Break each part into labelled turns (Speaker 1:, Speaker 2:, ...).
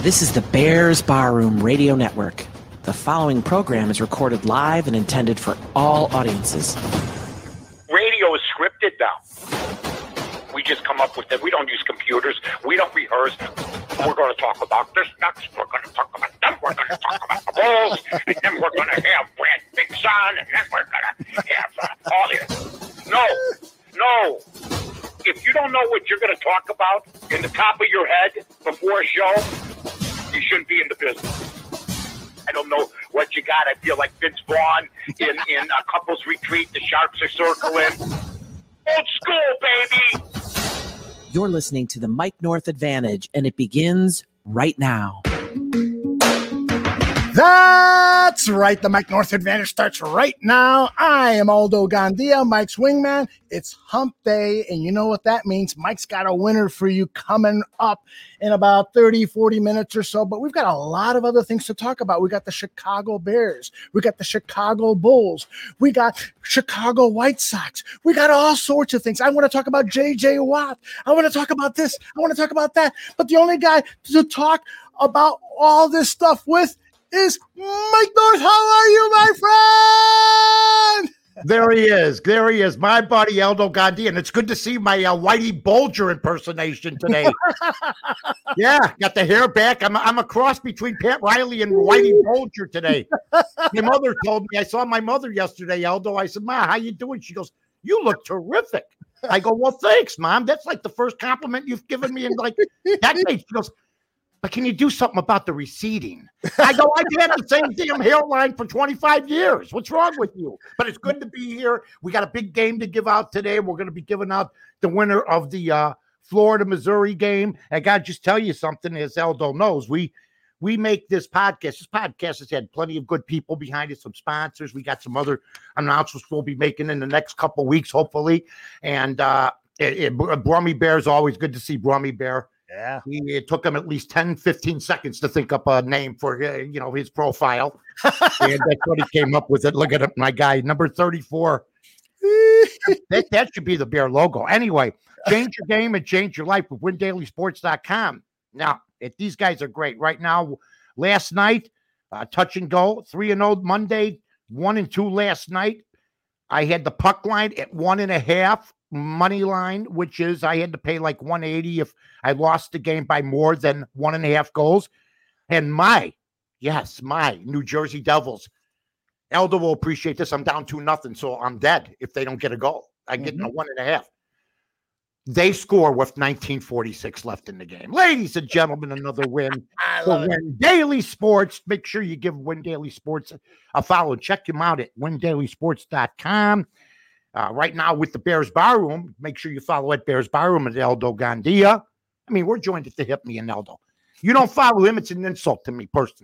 Speaker 1: This is the Bears Barroom Radio Network. The following program is recorded live and intended for all audiences.
Speaker 2: Radio is scripted now. We just come up with it. We don't use computers. We don't rehearse. We're going to talk about this next. We're going to talk about them. We're going to talk about the Bulls. And then we're going to have Brad Bigson. And then we're going to have all this. No. If you don't know what you're going to talk about in the top of your head before a show, you shouldn't be in the business. I don't know what you got. I feel like Vince Vaughn in a couple's retreat. The Sharks are circling. Old school, baby.
Speaker 1: You're listening to the Mike North Advantage, and it begins right now.
Speaker 3: That's right. The Mike North Advantage starts right now. I am Aldo Gandia, Mike's wingman. It's hump day, and you know what that means. Mike's got a winner for you coming up in about 30, 40 minutes or so, but we've got a lot of other things to talk about. We got the Chicago Bears. We got the Chicago Bulls. We got Chicago White Sox. We got all sorts of things. I want to talk about J.J. Watt. I want to talk about this. I want to talk about that. But the only guy to talk about all this stuff with is Mike North. How are you, my friend?
Speaker 4: There he is, my buddy Aldo Gandhi, and it's good to see my Whitey Bulger impersonation today. Yeah, got the hair back. I'm a cross between Pat Riley and Whitey Bulger today. My mother told me, I saw my mother yesterday, Aldo. I said, Ma, how you doing? She goes, you look terrific. I go, well, thanks, Mom. That's like the first compliment you've given me in like decades. She goes, but can you do something about the receding? I go, I've had the same damn hairline for 25 years. What's wrong with you? But it's good to be here. We got a big game to give out today. We're going to be giving out the winner of the Florida-Missouri game. I got to just tell you something, as Aldo knows. We make this podcast. This podcast has had plenty of good people behind it, some sponsors. We got some other announcements we'll be making in the next couple of weeks, hopefully. And Brummy Bear is always good to see Brummy Bear.
Speaker 3: Yeah.
Speaker 4: It took him at least 10, 15 seconds to think up a name for, his profile. And that's what he came up with. It. Look at it, my guy, number 34. that should be the Bear logo. Anyway, change your game and change your life with WinDailySports.com. Now, these guys are great. Right now, last night, touch and go, 3-0 Monday, 1-2 last night. I had the puck line at 1.5. Money line, which is I had to pay like 180 if I lost the game by more than 1.5 goals. And my New Jersey Devils, Elder will appreciate this. I'm down 2-0, so I'm dead if they don't get a goal. I get a 1.5. They score with 19:46 left in the game. Ladies and gentlemen, another win for Win Daily Sports. Make sure you give Win Daily Sports a follow. Check them out at WinDailySports.com. Right now with the Bears Barroom, make sure you follow at Bears Barroom and Aldo Gandia. I mean, we're joined at the hip, me and Aldo. You don't follow him, it's an insult to me personally.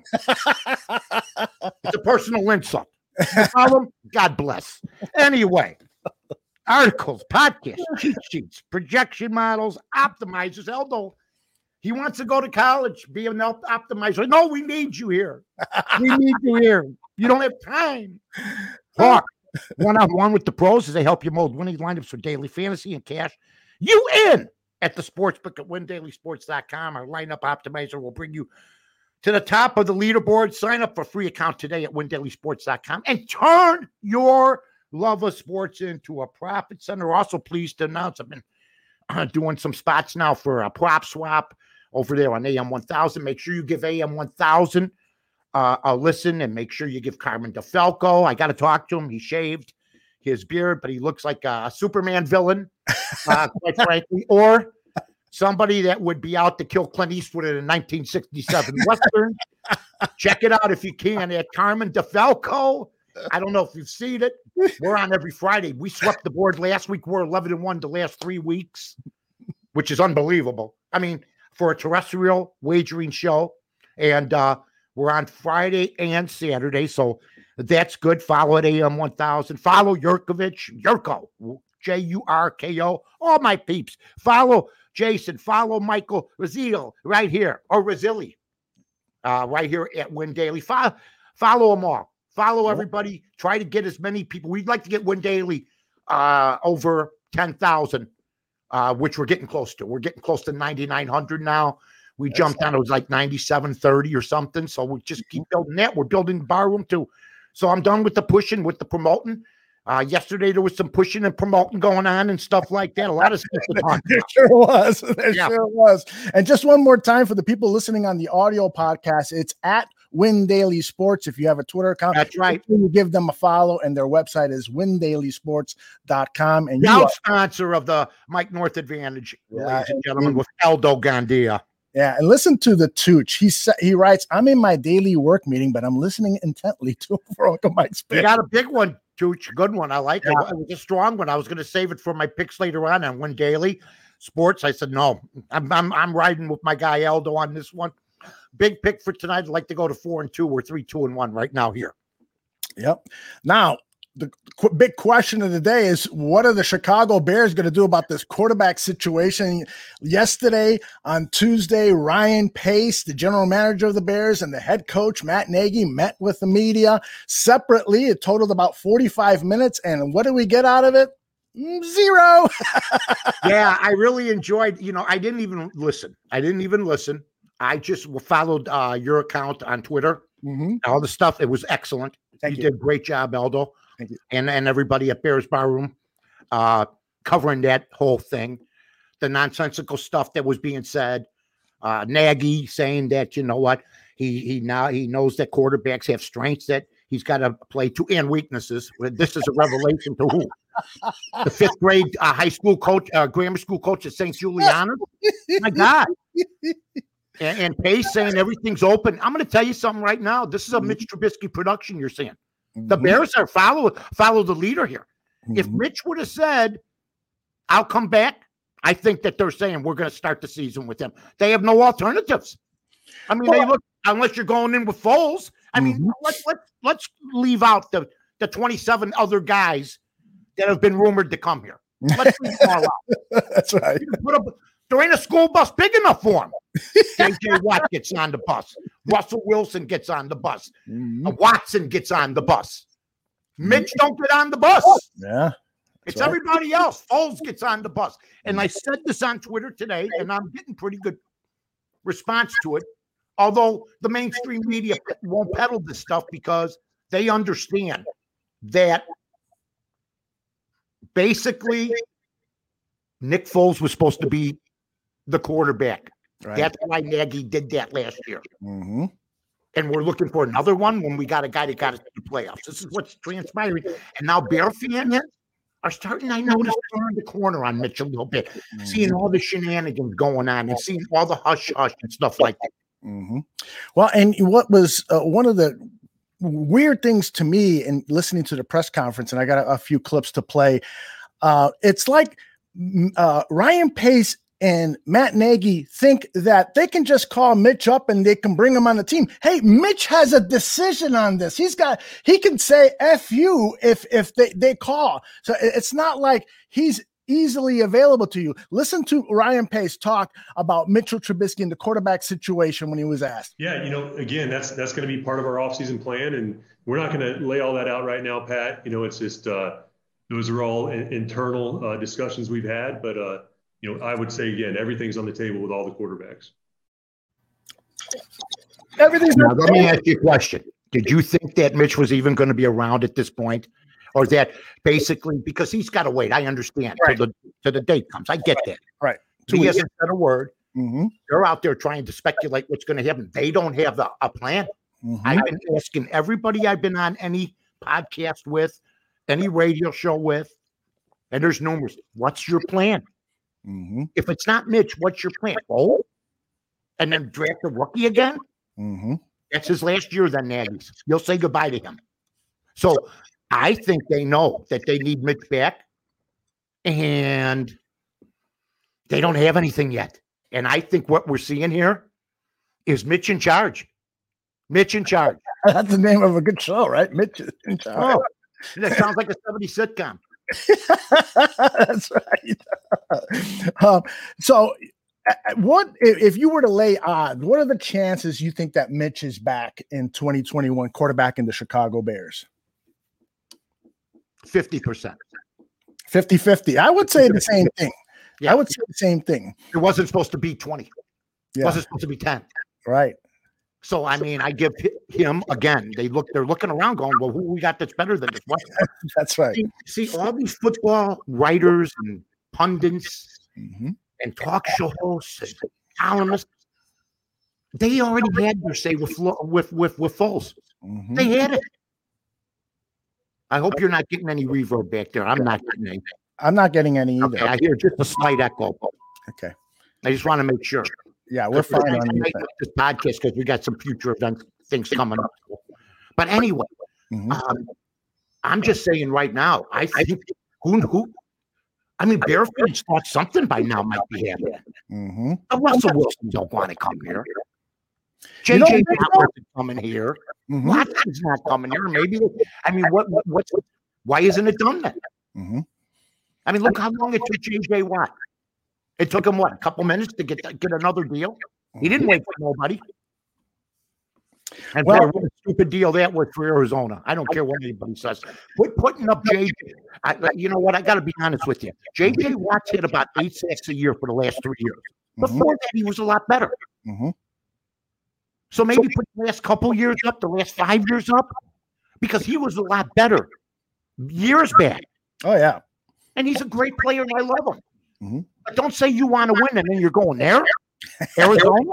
Speaker 4: It's a personal insult. You follow him? God bless. Anyway, articles, podcasts, cheat sheets, projection models, optimizers. Aldo, he wants to go to college, be an optimizer. No, we need you here. We need you here. You don't have time. Talk. One-on-one with the pros as they help you mold winning lineups for daily fantasy and cash. You in at the sportsbook at WinDailySports.com. Our lineup optimizer will bring you to the top of the leaderboard. Sign up for a free account today at WinDailySports.com and turn your love of sports into a profit center. Also pleased to announce I've been doing some spots now for a prop swap over there on AM 1000. Make sure you give AM 1000 a listen, and make sure you give Carmen DeFalco. I got to talk to him. He shaved his beard, but he looks like a Superman villain, quite frankly, or somebody that would be out to kill Clint Eastwood in a 1967 Western. Check it out if you can at Carmen DeFalco. I don't know if you've seen it. We're on every Friday. We swept the board last week. We're 11-1 the last 3 weeks, which is unbelievable. I mean, for a terrestrial wagering show. And we're on Friday and Saturday, so that's good. Follow at AM 1000. Follow Jurko, Jurko, all my peeps. Follow Jason. Follow Michael Razzilli right here, or Razzilli, right here at Win Daily. Follow them all. Follow everybody. Try to get as many people. We'd like to get Win Daily over 10,000, which we're getting close to. We're getting close to 9,900 now. We jumped on, it was like 97-30 or something. So we just keep building that. We're building the bar room too. So I'm done with the pushing, with the promoting. Yesterday there was some pushing and promoting going on and stuff like that. A lot of stuff to talk about.
Speaker 3: There sure was. Sure was. And just one more time for the people listening on the audio podcast, it's at Win Daily Sports. If you have a Twitter account,
Speaker 4: that's right.
Speaker 3: You give them a follow, and their website is windailysports.com. And
Speaker 4: now sponsor of the Mike North Advantage, ladies and gentlemen, with Aldo Gandia.
Speaker 3: Yeah, and listen to the Tooch. He writes, "I'm in my daily work meeting, but I'm listening intently to Uncle Mike's pick."
Speaker 4: You got a big one, Tooch. Good one. I like it. It was a strong one. I was going to save it for my picks later on Win Daily Sports. I said no. I'm riding with my guy Aldo on this one. Big pick for tonight. I'd like to go to 4-2. We're 3-2-1 right now here.
Speaker 3: Yep. Now, the big question of the day is, what are the Chicago Bears going to do about this quarterback situation? Yesterday, on Tuesday, Ryan Pace, the general manager of the Bears, and the head coach, Matt Nagy, met with the media separately. It totaled about 45 minutes. And what did we get out of it? Zero.
Speaker 4: Yeah, I really enjoyed, I didn't even listen. I just followed your account on Twitter, all the stuff. It was excellent. You did a great job, Aldo.
Speaker 3: Thank you.
Speaker 4: And everybody at Bears Bar Room covering that whole thing, the nonsensical stuff that was being said. Nagy saying that, you know what, he knows that quarterbacks have strengths that he's got to play to and weaknesses. This is a revelation to who? The fifth grade high school coach, grammar school coach at St. Juliana. My God. And Pace saying everything's open. I'm going to tell you something right now. This is a Mitch Trubisky production you're seeing. The Bears are follow the leader here. If Mitch would have said, I'll come back, I think that they're saying we're going to start the season with him. They have no alternatives. I mean, they look, unless you're going in with Foles. I mean, let's leave out the 27 other guys that have been rumored to come here. Let's leave them all out.
Speaker 3: That's right.
Speaker 4: There ain't a school bus big enough for him. J.J. Watt gets on the bus. Russell Wilson gets on the bus. Watson gets on the bus. Mitch don't get on the bus.
Speaker 3: Yeah.
Speaker 4: It's everybody else. Foles gets on the bus. And I said this on Twitter today, and I'm getting pretty good response to it. Although the mainstream media won't peddle this stuff because they understand that basically Nick Foles was supposed to be the quarterback. Right. That's why Nagy did that last year. And we're looking for another one when we got a guy that got us to the playoffs. This is what's transpiring. And now Bear fans are starting, I notice, to turn the corner on Mitch a little bit, seeing all the shenanigans going on and seeing all the hush-hush and stuff like that.
Speaker 3: Well, and what was one of the weird things to me in listening to the press conference, and I got a few clips to play, it's like Ryan Pace and Matt Nagy think that they can just call Mitch up and they can bring him on the team. Hey, Mitch has a decision on this. He can say F you if they call. So it's not like he's easily available to you. Listen to Ryan Pace talk about Mitchell Trubisky and the quarterback situation when he was asked.
Speaker 5: Yeah, again, that's going to be part of our offseason plan, and we're not going to lay all that out right now, Pat. It's just those are all internal discussions we've had, but I would say, again, everything's on the table with all the quarterbacks.
Speaker 4: Now, let me ask you a question. Did you think that Mitch was even going to be around at this point? Or that basically, because he's got to wait, I understand, till the date comes. I get that.
Speaker 3: Right.
Speaker 4: He hasn't said a word. They're out there trying to speculate what's going to happen. They don't have a plan. I've been asking everybody I've been on any podcast with, any radio show with, and there's numerous. What's your plan? If it's not Mitch, what's your plan? Oh, and then draft a rookie again? That's his last year then, Nagy's. You'll say goodbye to him. So I think they know that they need Mitch back, and they don't have anything yet. And I think what we're seeing here is Mitch in charge. Mitch in charge.
Speaker 3: That's the name of a good show, right? Mitch in charge.
Speaker 4: Oh, that sounds like a 70s sitcom.
Speaker 3: That's right. So what if you were to lay odds, what are the chances you think that Mitch is back in 2021 quarterback in the Chicago Bears?
Speaker 4: 50%.
Speaker 3: 50-50. I would say the same thing. Yeah. I would say the same thing.
Speaker 4: It wasn't supposed to be 20.
Speaker 3: Yeah.
Speaker 4: Wasn't supposed to be 10.
Speaker 3: Right.
Speaker 4: So, I mean, I give him, again, they're looking around going, well, who we got that's better than this? What?
Speaker 3: That's right.
Speaker 4: See, all these football writers and pundits and talk show hosts and columnists, they already had their say with Foles. They had it. I hope you're not getting any reverb back there. I'm not getting any.
Speaker 3: I'm not getting any either.
Speaker 4: Okay, I hear just a slight echo.
Speaker 3: Okay.
Speaker 4: I just want to make sure.
Speaker 3: Yeah, we're fine on
Speaker 4: this podcast because we got some future event things coming up. But anyway, I'm just saying right now, I think I mean, Bear fans thought something by now might be happening. Russell Wilson don't want to come here. JJ not wasn't coming here. Watson's not coming here. Maybe I mean, why isn't it done then? I mean, look how long it took JJ Watt. It took him, what, a couple minutes to get another deal? He didn't wait for nobody. And what a stupid deal that was for Arizona. I don't care what anybody says. Putting up JJ. You know what? I got to be honest with you. JJ Watt's hit about 8 sacks a year for the last 3 years. Before that, he was a lot better. So maybe put the last couple years up, the last 5 years up, because he was a lot better years back.
Speaker 3: Oh, yeah.
Speaker 4: And he's a great player, and I love him. But don't say you want to win and then you're going there, Arizona.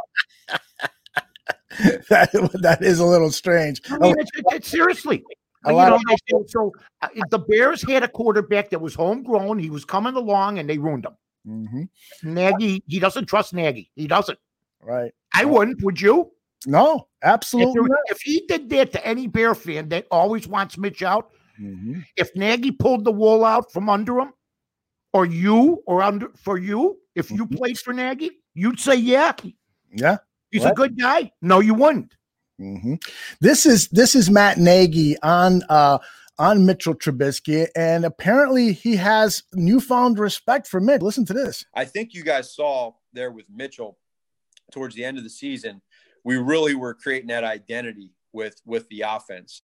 Speaker 3: that is a little strange.
Speaker 4: I mean, it's seriously. The Bears had a quarterback that was homegrown. He was coming along, and they ruined him. Nagy, he doesn't trust Nagy. He doesn't.
Speaker 3: Right.
Speaker 4: I wouldn't. Would you?
Speaker 3: No, absolutely.
Speaker 4: If he did that to any Bear fan that always wants Mitch out, if Nagy pulled the wool out from under him, or you, or under for you, if you played for Nagy, you'd say, yeah, he's a good guy. No, you wouldn't.
Speaker 3: This is Matt Nagy on Mitchell Trubisky, and apparently he has newfound respect for Mitch. Listen to this.
Speaker 6: I think you guys saw there with Mitchell towards the end of the season, we really were creating that identity with the offense.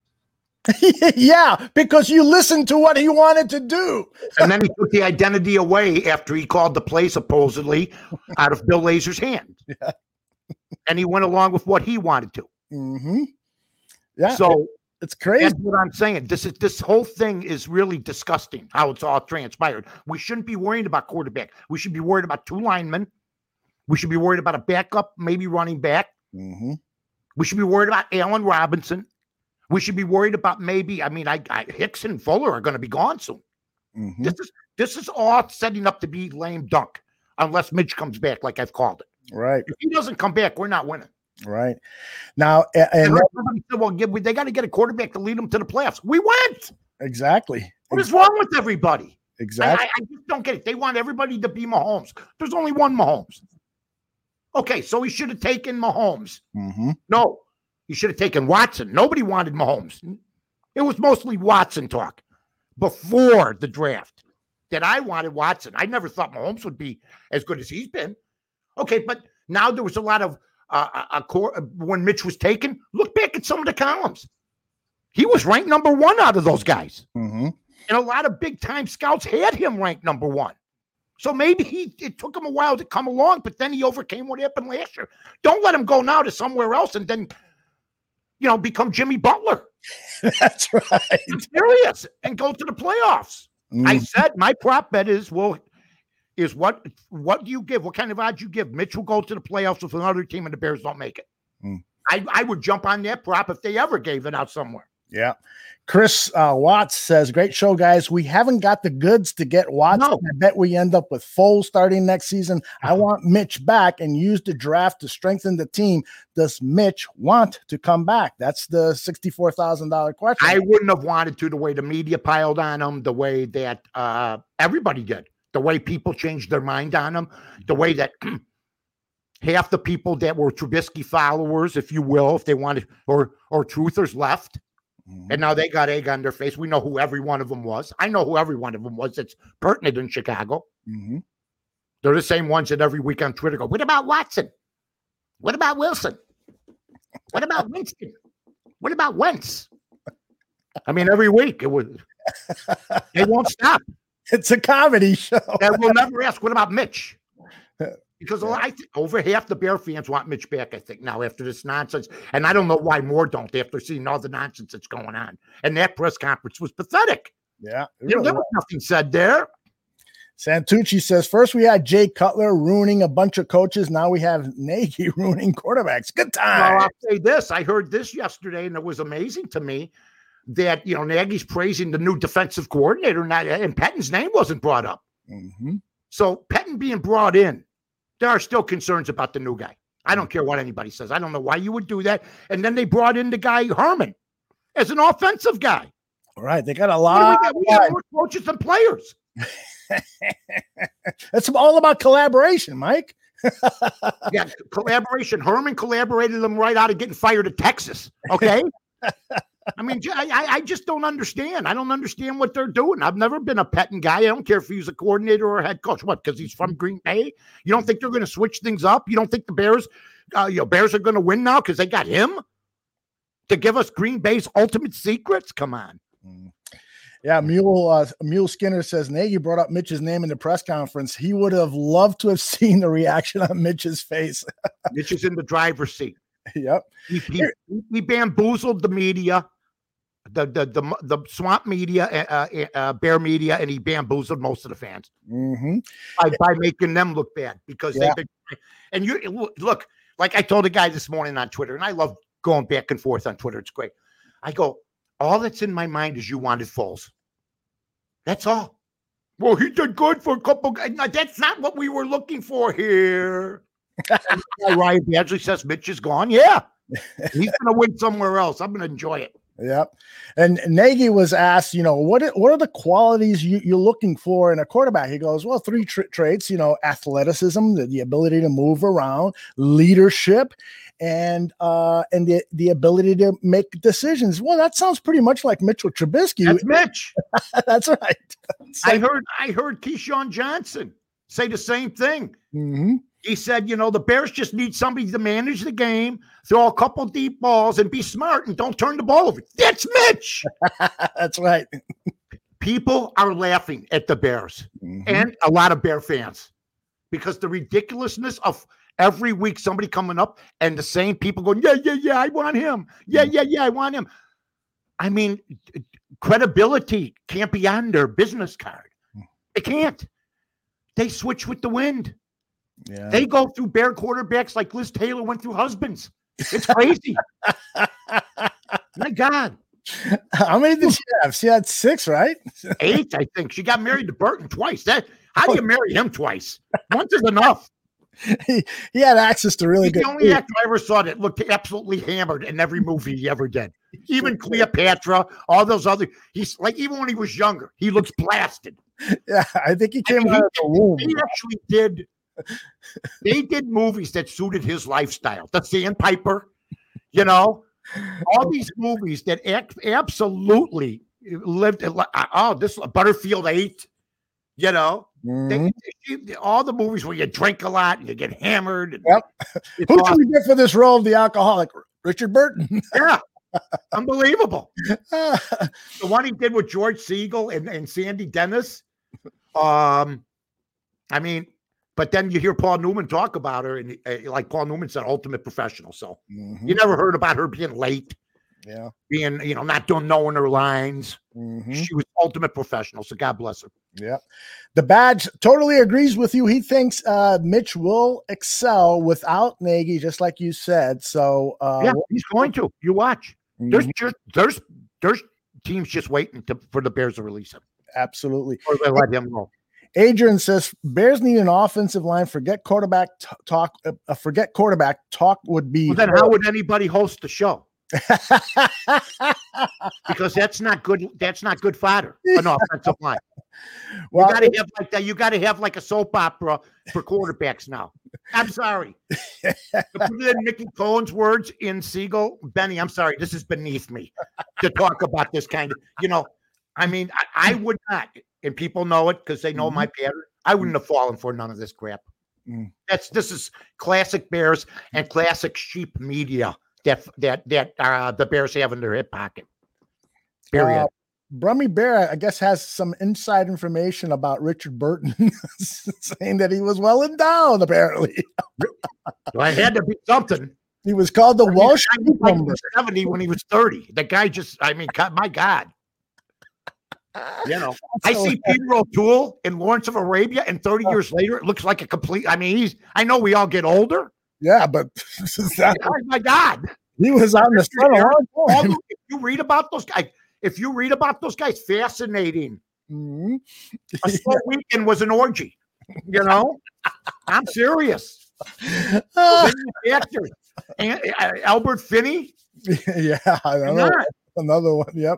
Speaker 3: Yeah, because you listened to what he wanted to do.
Speaker 4: And then he took the identity away after he called the play supposedly out of Bill Lazor's hand.
Speaker 3: Yeah.
Speaker 4: And he went along with what he wanted to.
Speaker 3: Yeah.
Speaker 4: So
Speaker 3: it's crazy.
Speaker 4: That's what I'm saying. This whole thing is really disgusting how it's all transpired. We shouldn't be worried about quarterback. We should be worried about 2 linemen. We should be worried about a backup, maybe running back. We should be worried about Allen Robinson. We should be worried about Hicks and Fuller are going to be gone soon. This is all setting up to be lame dunk unless Mitch comes back like I've called it.
Speaker 3: Right.
Speaker 4: If he doesn't come back, we're not winning.
Speaker 3: Right. Now, and
Speaker 4: everybody said, well, they got to get a quarterback to lead them to the playoffs. We went.
Speaker 3: Exactly.
Speaker 4: What is wrong with everybody?
Speaker 3: Exactly.
Speaker 4: I just don't get it. They want everybody to be Mahomes. There's only one Mahomes. Okay, so he should have taken Mahomes. No. You should have taken Watson. Nobody wanted Mahomes. It was mostly Watson talk before the draft that I wanted Watson. I never thought Mahomes would be as good as he's been. Okay, but now there was a lot of when Mitch was taken. Look back at some of the columns. He was ranked number 1 out of those guys. And a lot of big-time scouts had him ranked number 1. So maybe it took him a while to come along, but then he overcame what happened last year. Don't let him go now to somewhere else and then become Jimmy Butler.
Speaker 3: That's right.
Speaker 4: I'm serious. And go to the playoffs. I said my prop bet is what do you give? What kind of odds you give? Mitch will go to the playoffs with another team and the Bears don't make it. I would jump on that prop if they ever gave it out somewhere.
Speaker 3: Yeah. Chris Watts says, great show, guys. We haven't got the goods to get Watts. No. I bet we end up with Foles starting next season. I want Mitch back and use the draft to strengthen the team. Does Mitch want to come back? That's the $64,000 question.
Speaker 4: I wouldn't have wanted to the way the media piled on him, the way that everybody did, the way people changed their mind on him, the way that half the people that were Trubisky followers, if you will, if they wanted, or truthers left. And now they got egg on their face. We know who every one of them was. I know who every one of them was. It's pertinent in Chicago. They're the same ones that every week on Twitter go, what about Watson? What about Wilson? What about Winston? What about Wentz? I mean, every week it won't stop.
Speaker 3: It's a comedy show.
Speaker 4: And we'll never ask, what about Mitch? Because over half the Bear fans want Mitch back, I think, now after this nonsense. And I don't know why more don't after seeing all the nonsense that's going on. And that press conference was pathetic.
Speaker 3: Yeah.
Speaker 4: There was nothing said there.
Speaker 3: Santucci says, first we had Jay Cutler ruining a bunch of coaches. Now we have Nagy ruining quarterbacks. Good time.
Speaker 4: Well, I'll say this. I heard this yesterday, and it was amazing to me that, Nagy's praising the new defensive coordinator, and Pettin's name wasn't brought up.
Speaker 3: Mm-hmm.
Speaker 4: So Pettin being brought in, there are still concerns about the new guy. I don't care what anybody says. I don't know why you would do that. And then they brought in the guy, Herman, as an offensive guy.
Speaker 3: All right. They got a lot.
Speaker 4: We got more coaches than players.
Speaker 3: It's all about collaboration, Mike.
Speaker 4: Yeah, collaboration. Herman collaborated them right out of getting fired at Texas. Okay. I mean, I just don't understand. I don't understand what they're doing. I've never been a Pettin guy. I don't care if he's a coordinator or a head coach. What? Because he's from Green Bay? You don't think they're going to switch things up? You don't think the Bears, Bears are going to win now because they got him to give us Green Bay's ultimate secrets? Come on.
Speaker 3: Yeah, Mule Skinner says Nagy brought up Mitch's name in the press conference. He would have loved to have seen the reaction on Mitch's face.
Speaker 4: Mitch is in the driver's seat.
Speaker 3: Yep.
Speaker 4: He bamboozled the media, the swamp media, Bear media, and he bamboozled most of the fans by making them look bad because they've been. And you look, like I told a guy this morning on Twitter, and I love going back and forth on Twitter. It's great. I go, all that's in my mind is you wanted Foles. That's all. Well, he did good for a couple guys. No, that's not what we were looking for here. Ryan Badgley says Mitch is gone. Yeah. He's going to win somewhere else. I'm going to enjoy it.
Speaker 3: Yep. And Nagy was asked, what are the qualities you're looking for in a quarterback? He goes, well, three traits, athleticism, the ability to move around, leadership, and the ability to make decisions. Well, that sounds pretty much like Mitchell Trubisky.
Speaker 4: That's Mitch.
Speaker 3: That's right.
Speaker 4: I heard Keyshawn Johnson say the same thing.
Speaker 3: Mm-hmm.
Speaker 4: He said, the Bears just need somebody to manage the game, throw a couple deep balls, and be smart and don't turn the ball over. That's Mitch.
Speaker 3: That's right.
Speaker 4: People are laughing at the Bears and a lot of Bear fans because the ridiculousness of every week somebody coming up and the same people going, yeah, I want him. Yeah, I want him. I mean, credibility can't be on their business card. It can't. They switch with the wind.
Speaker 3: Yeah.
Speaker 4: They go through Bear quarterbacks like Liz Taylor went through husbands. It's crazy. My God.
Speaker 3: How many did she have? She had 6, right?
Speaker 4: 8, I think. She got married to Burton twice. How do you marry him twice? Once is enough.
Speaker 3: He had access to really good.
Speaker 4: The only actor I ever saw that looked absolutely hammered in every movie he ever did. Even Cleopatra, all those other. He's like, even when he was younger, he looks blasted.
Speaker 3: Yeah, I think he came out of the womb.
Speaker 4: He actually did. They did movies that suited his lifestyle. The Sandpiper, all these movies that absolutely lived. This Butterfield 8, all the movies where you drink a lot and you get hammered. And
Speaker 3: Who can we get for this role of the alcoholic? Richard Burton.
Speaker 4: Yeah. Unbelievable. The one he did with George Segal and Sandy Dennis. But then you hear Paul Newman talk about her, and like Paul Newman said, ultimate professional. So you never heard about her being late, being not knowing her lines. She was ultimate professional. So God bless her.
Speaker 3: Yeah, the Badge totally agrees with you. He thinks Mitch will excel without Nagy, just like you said. So
Speaker 4: he's going to. You watch. There's teams just waiting for the Bears to release him.
Speaker 3: Absolutely,
Speaker 4: or they let him go.
Speaker 3: Adrian says Bears need an offensive line. Forget quarterback talk. Forget quarterback talk would be.
Speaker 4: Well, then how would anybody host the show? Because that's not good. That's not good fodder. An offensive line. Well, you got to have like that. You got to have like a soap opera for quarterbacks now. I'm sorry. To put it in Mickey Cohen's words in Segal, Benny, I'm sorry. This is beneath me to talk about this kind of. I would not. And people know it because they know my pattern. I wouldn't have fallen for none of this crap. This is classic Bears and classic sheep media that the Bears have in their hip pocket. Period.
Speaker 3: Brummy Bear, I guess, has some inside information about Richard Burton, saying that he was well endowed, apparently.
Speaker 4: Well, it had to be something.
Speaker 3: He was called the Walsh
Speaker 4: Cucumber. 70 when he was 30. The guy just, I mean, my God. You know, I see Peter O'Toole in Lawrence of Arabia, and 30 years later, it looks like a complete. I mean, I know we all get older.
Speaker 3: Yeah, but
Speaker 4: oh my God,
Speaker 3: he was out in the sun a long time.
Speaker 4: If you read about those guys, fascinating.
Speaker 3: Mm-hmm.
Speaker 4: A slow weekend was an orgy. You know, I'm serious. Actors. Albert Finney.
Speaker 3: Yeah, I don't know. Another one. Yep.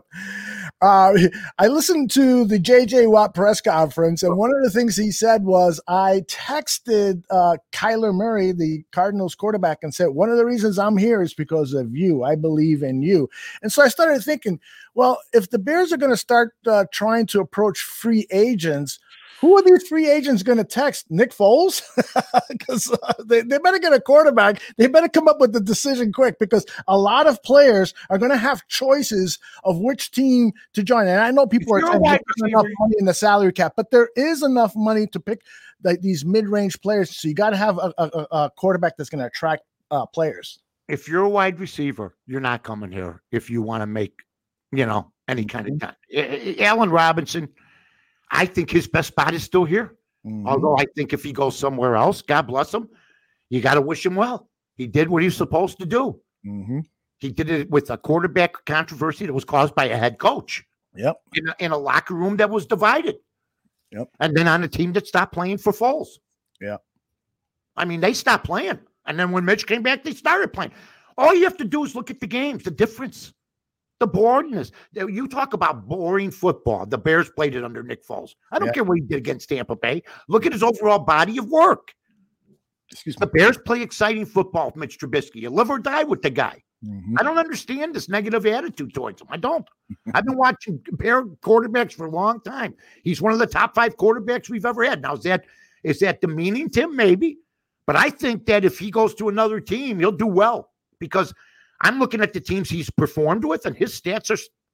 Speaker 3: I listened to the J.J. Watt press conference, and one of the things he said was, I texted Kyler Murray, the Cardinals quarterback, and said, one of the reasons I'm here is because of you. I believe in you. And so I started thinking, well, if the Bears are going to start trying to approach free agents, who are these free agents going to text? Nick Foles? Because they better get a quarterback. They better come up with the decision quick, because a lot of players are going to have choices of which team to join. And I know people are saying there's enough money in the salary cap, but there is enough money to pick these mid-range players. So you got to have a quarterback that's going to attract players.
Speaker 4: If you're a wide receiver, you're not coming here if you want to make, any kind of time. Allen Robinson, I think his best spot is still here. Mm-hmm. Although I think if he goes somewhere else, God bless him, you got to wish him well. He did what he was supposed to do.
Speaker 3: Mm-hmm.
Speaker 4: He did it with a quarterback controversy that was caused by a head coach.
Speaker 3: Yep.
Speaker 4: In a locker room that was divided.
Speaker 3: Yep.
Speaker 4: And then on a team that stopped playing for Foles.
Speaker 3: Yeah.
Speaker 4: I mean, they stopped playing. And then when Mitch came back, they started playing. All you have to do is look at the games, the difference. The boringness. You talk about boring football. The Bears played it under Nick Foles. I don't care what he did against Tampa Bay. Look at his overall body of work.
Speaker 3: Excuse me.
Speaker 4: The Bears play exciting football with Mitch Trubisky. You live or die with the guy.
Speaker 3: Mm-hmm.
Speaker 4: I don't understand this negative attitude towards him. I don't. I've been watching Bear quarterbacks for a long time. He's one of the top 5 quarterbacks we've ever had. Now, is that demeaning to him? Maybe. But I think that if he goes to another team, he'll do well, because I'm looking at the teams he's performed with, and his stats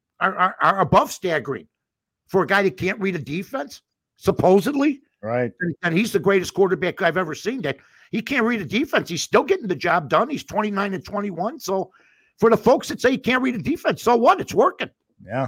Speaker 4: are above staggering for a guy that can't read a defense, supposedly.
Speaker 3: Right.
Speaker 4: And he's the greatest quarterback I've ever seen. That he can't read a defense. He's still getting the job done. He's 29-21. So for the folks that say he can't read a defense, so what? It's working.
Speaker 3: Yeah.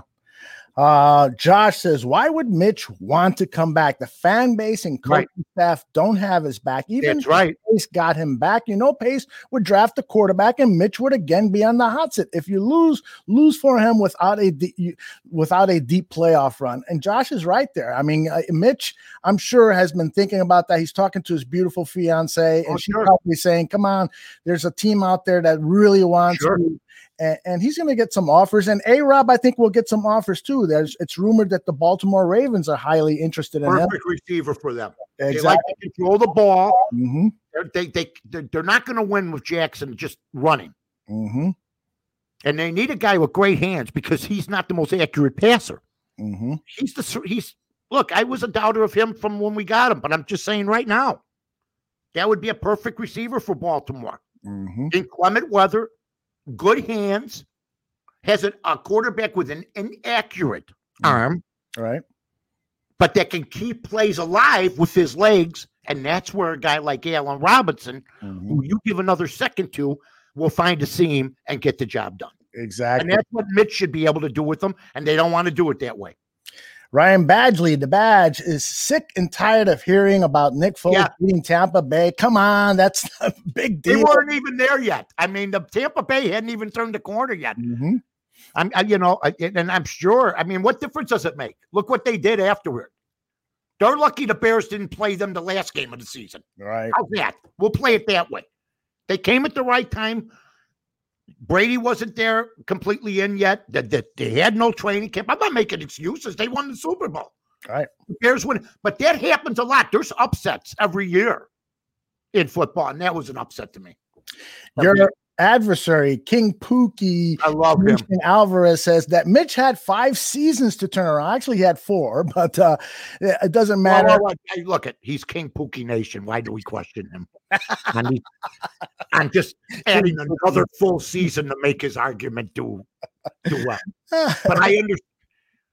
Speaker 3: Josh says, why would Mitch want to come back? The fan base and coaching staff don't have his back. Even
Speaker 4: That's right.
Speaker 3: Pace got him back. Pace would draft a quarterback, and Mitch would again be on the hot seat. If you lose for him without a deep playoff run. And Josh is right there. I mean, Mitch, I'm sure, has been thinking about that. He's talking to his beautiful fiance, and she's probably saying, come on, there's a team out there that really wants you. And he's going to get some offers. And A-Rob, I think, will get some offers too. It's rumored that the Baltimore Ravens are highly interested in him.
Speaker 4: Perfect receiver for them.
Speaker 3: Exactly.
Speaker 4: They like to control the ball.
Speaker 3: Mm-hmm.
Speaker 4: They're not going to win with Jackson just running.
Speaker 3: Mm-hmm.
Speaker 4: And they need a guy with great hands, because he's not the most accurate passer.
Speaker 3: Mm-hmm.
Speaker 4: Look, I was a doubter of him from when we got him, but I'm just saying right now, that would be a perfect receiver for Baltimore.
Speaker 3: Mm-hmm.
Speaker 4: Inclement weather, good hands, has a quarterback with an inaccurate arm,
Speaker 3: right?
Speaker 4: But that can keep plays alive with his legs, and that's where a guy like Allen Robinson, who you give another second to, will find a seam and get the job done.
Speaker 3: Exactly.
Speaker 4: And that's what Mitch should be able to do with them, and they don't want to do it that way.
Speaker 3: Ryan Badgley, the Badge, is sick and tired of hearing about Nick Foles beating Tampa Bay. Come on, that's a big deal.
Speaker 4: They weren't even there yet. I mean, the Tampa Bay hadn't even turned the corner yet.
Speaker 3: Mm-hmm.
Speaker 4: And I'm sure. I mean, what difference does it make? Look what they did afterward. They're lucky the Bears didn't play them the last game of the season.
Speaker 3: Right.
Speaker 4: How's that? We'll play it that way. They came at the right time. Brady wasn't there completely in yet. They had no training camp. I'm not making excuses. They won the Super Bowl.
Speaker 3: Right.
Speaker 4: The Bears win. But that happens a lot. There's upsets every year in football, and that was an upset to me.
Speaker 3: Your adversary, King Pookie,
Speaker 4: I love him.
Speaker 3: Alvarez, says that Mitch had 5 seasons to turn around. Actually, he had 4, but it doesn't matter.
Speaker 4: Hey, look, he's King Pookie Nation. Why do we question him? I'm just adding another full season to make his argument do well. But I understand.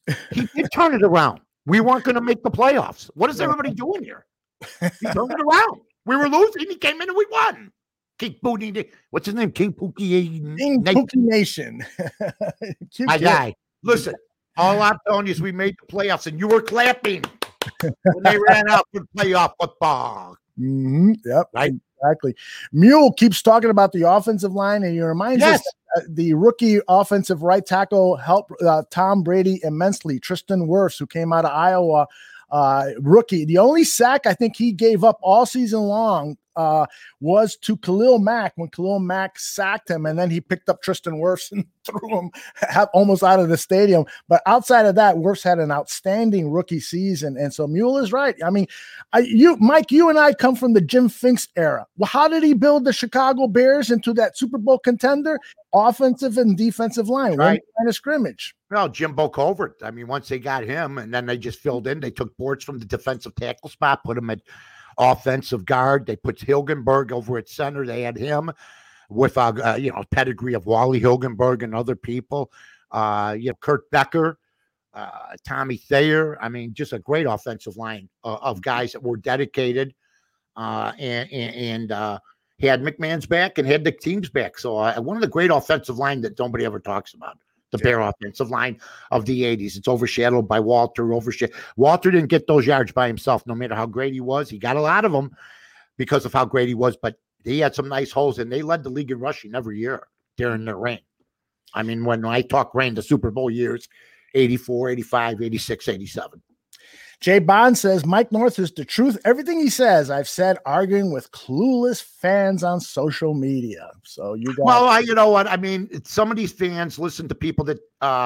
Speaker 4: He did turn it around. We weren't going to make the playoffs. What is everybody doing here? He turned it around. We were losing. He came in and we won. King Pookie, what's his name? King Pookie
Speaker 3: Nation.
Speaker 4: My guy. Listen, all I'm telling you is we made the playoffs and you were clapping when they ran out for playoff football.
Speaker 3: Yep.
Speaker 4: Right.
Speaker 3: Exactly. Mule keeps talking about the offensive line, and he reminds us the rookie offensive right tackle helped Tom Brady immensely. Tristan Wirfs, who came out of Iowa, rookie. The only sack I think he gave up all season long was to Khalil Mack when Khalil Mack sacked him, and then he picked up Tristan Wirfs and threw him almost out of the stadium. But outside of that, Wirfs had an outstanding rookie season, and so Mule is right. I mean, Mike, you and I come from the Jim Finks era. Well, how did he build the Chicago Bears into that Super Bowl contender? Offensive and defensive line, right? Line of scrimmage.
Speaker 4: Well, Jimbo Covert. I mean, once they got him, and then they just filled in. They took Bortz from the defensive tackle spot, put him at offensive guard. They put Hilgenberg over at center. They had him with pedigree of Wally Hilgenberg and other people. Kurt Becker, Tommy Thayer. I mean, just a great offensive line of guys that were dedicated and he had McMahon's back and had the team's back. So one of the great offensive line that nobody ever talks about. The Bear offensive line of the 80s. It's overshadowed by Walter. Walter didn't get those yards by himself, no matter how great he was. He got a lot of them because of how great he was, but he had some nice holes, and they led the league in rushing every year during their reign. I mean, when I talk reign, the Super Bowl years, 84, 85, 86, 87.
Speaker 3: Jay Bond says, Mike North is the truth. Everything he says, I've said, arguing with clueless fans on social media. So you guys.
Speaker 4: Well, you know what? I mean, some of these fans listen to people that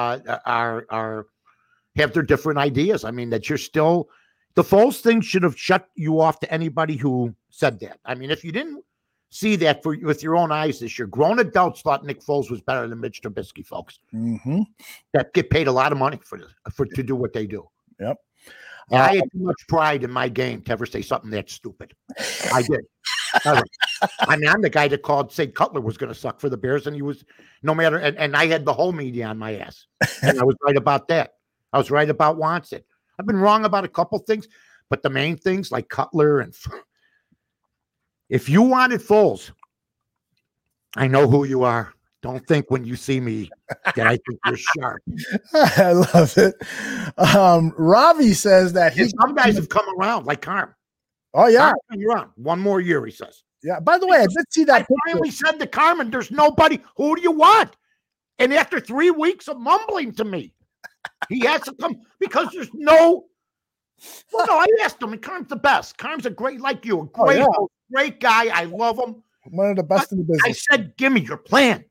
Speaker 4: have their different ideas. I mean, that you're still, the Foles thing should have shut you off to anybody who said that. I mean, if you didn't see that with your own eyes this year, grown adults thought Nick Foles was better than Mitch Trubisky, folks. That get paid a lot of money to do what they do.
Speaker 3: Yep.
Speaker 4: I had too much pride in my game to ever say something that stupid. I did. I mean, I'm the guy that called St. Cutler was going to suck for the Bears, and he was no matter. And I had the whole media on my ass, and I was right about that. I was right about Watson. I've been wrong about a couple things, but the main things like Cutler and if you wanted Foles, I know who you are. Don't think when you see me that I think you're sharp.
Speaker 3: I love it. Ravi says that
Speaker 4: some guys have come around, like Carm.
Speaker 3: Oh, yeah.
Speaker 4: Around. One more year, he says.
Speaker 3: Yeah. By the way, I did see that.
Speaker 4: I finally said to Carmen, there's nobody. Who do you want? And after 3 weeks of mumbling to me, he has to come because there's no. Well, no, I asked him, and Carm's the best. Carm's a great, like you, great guy. I love him.
Speaker 3: One of the best in the business.
Speaker 4: I said, give me your plan.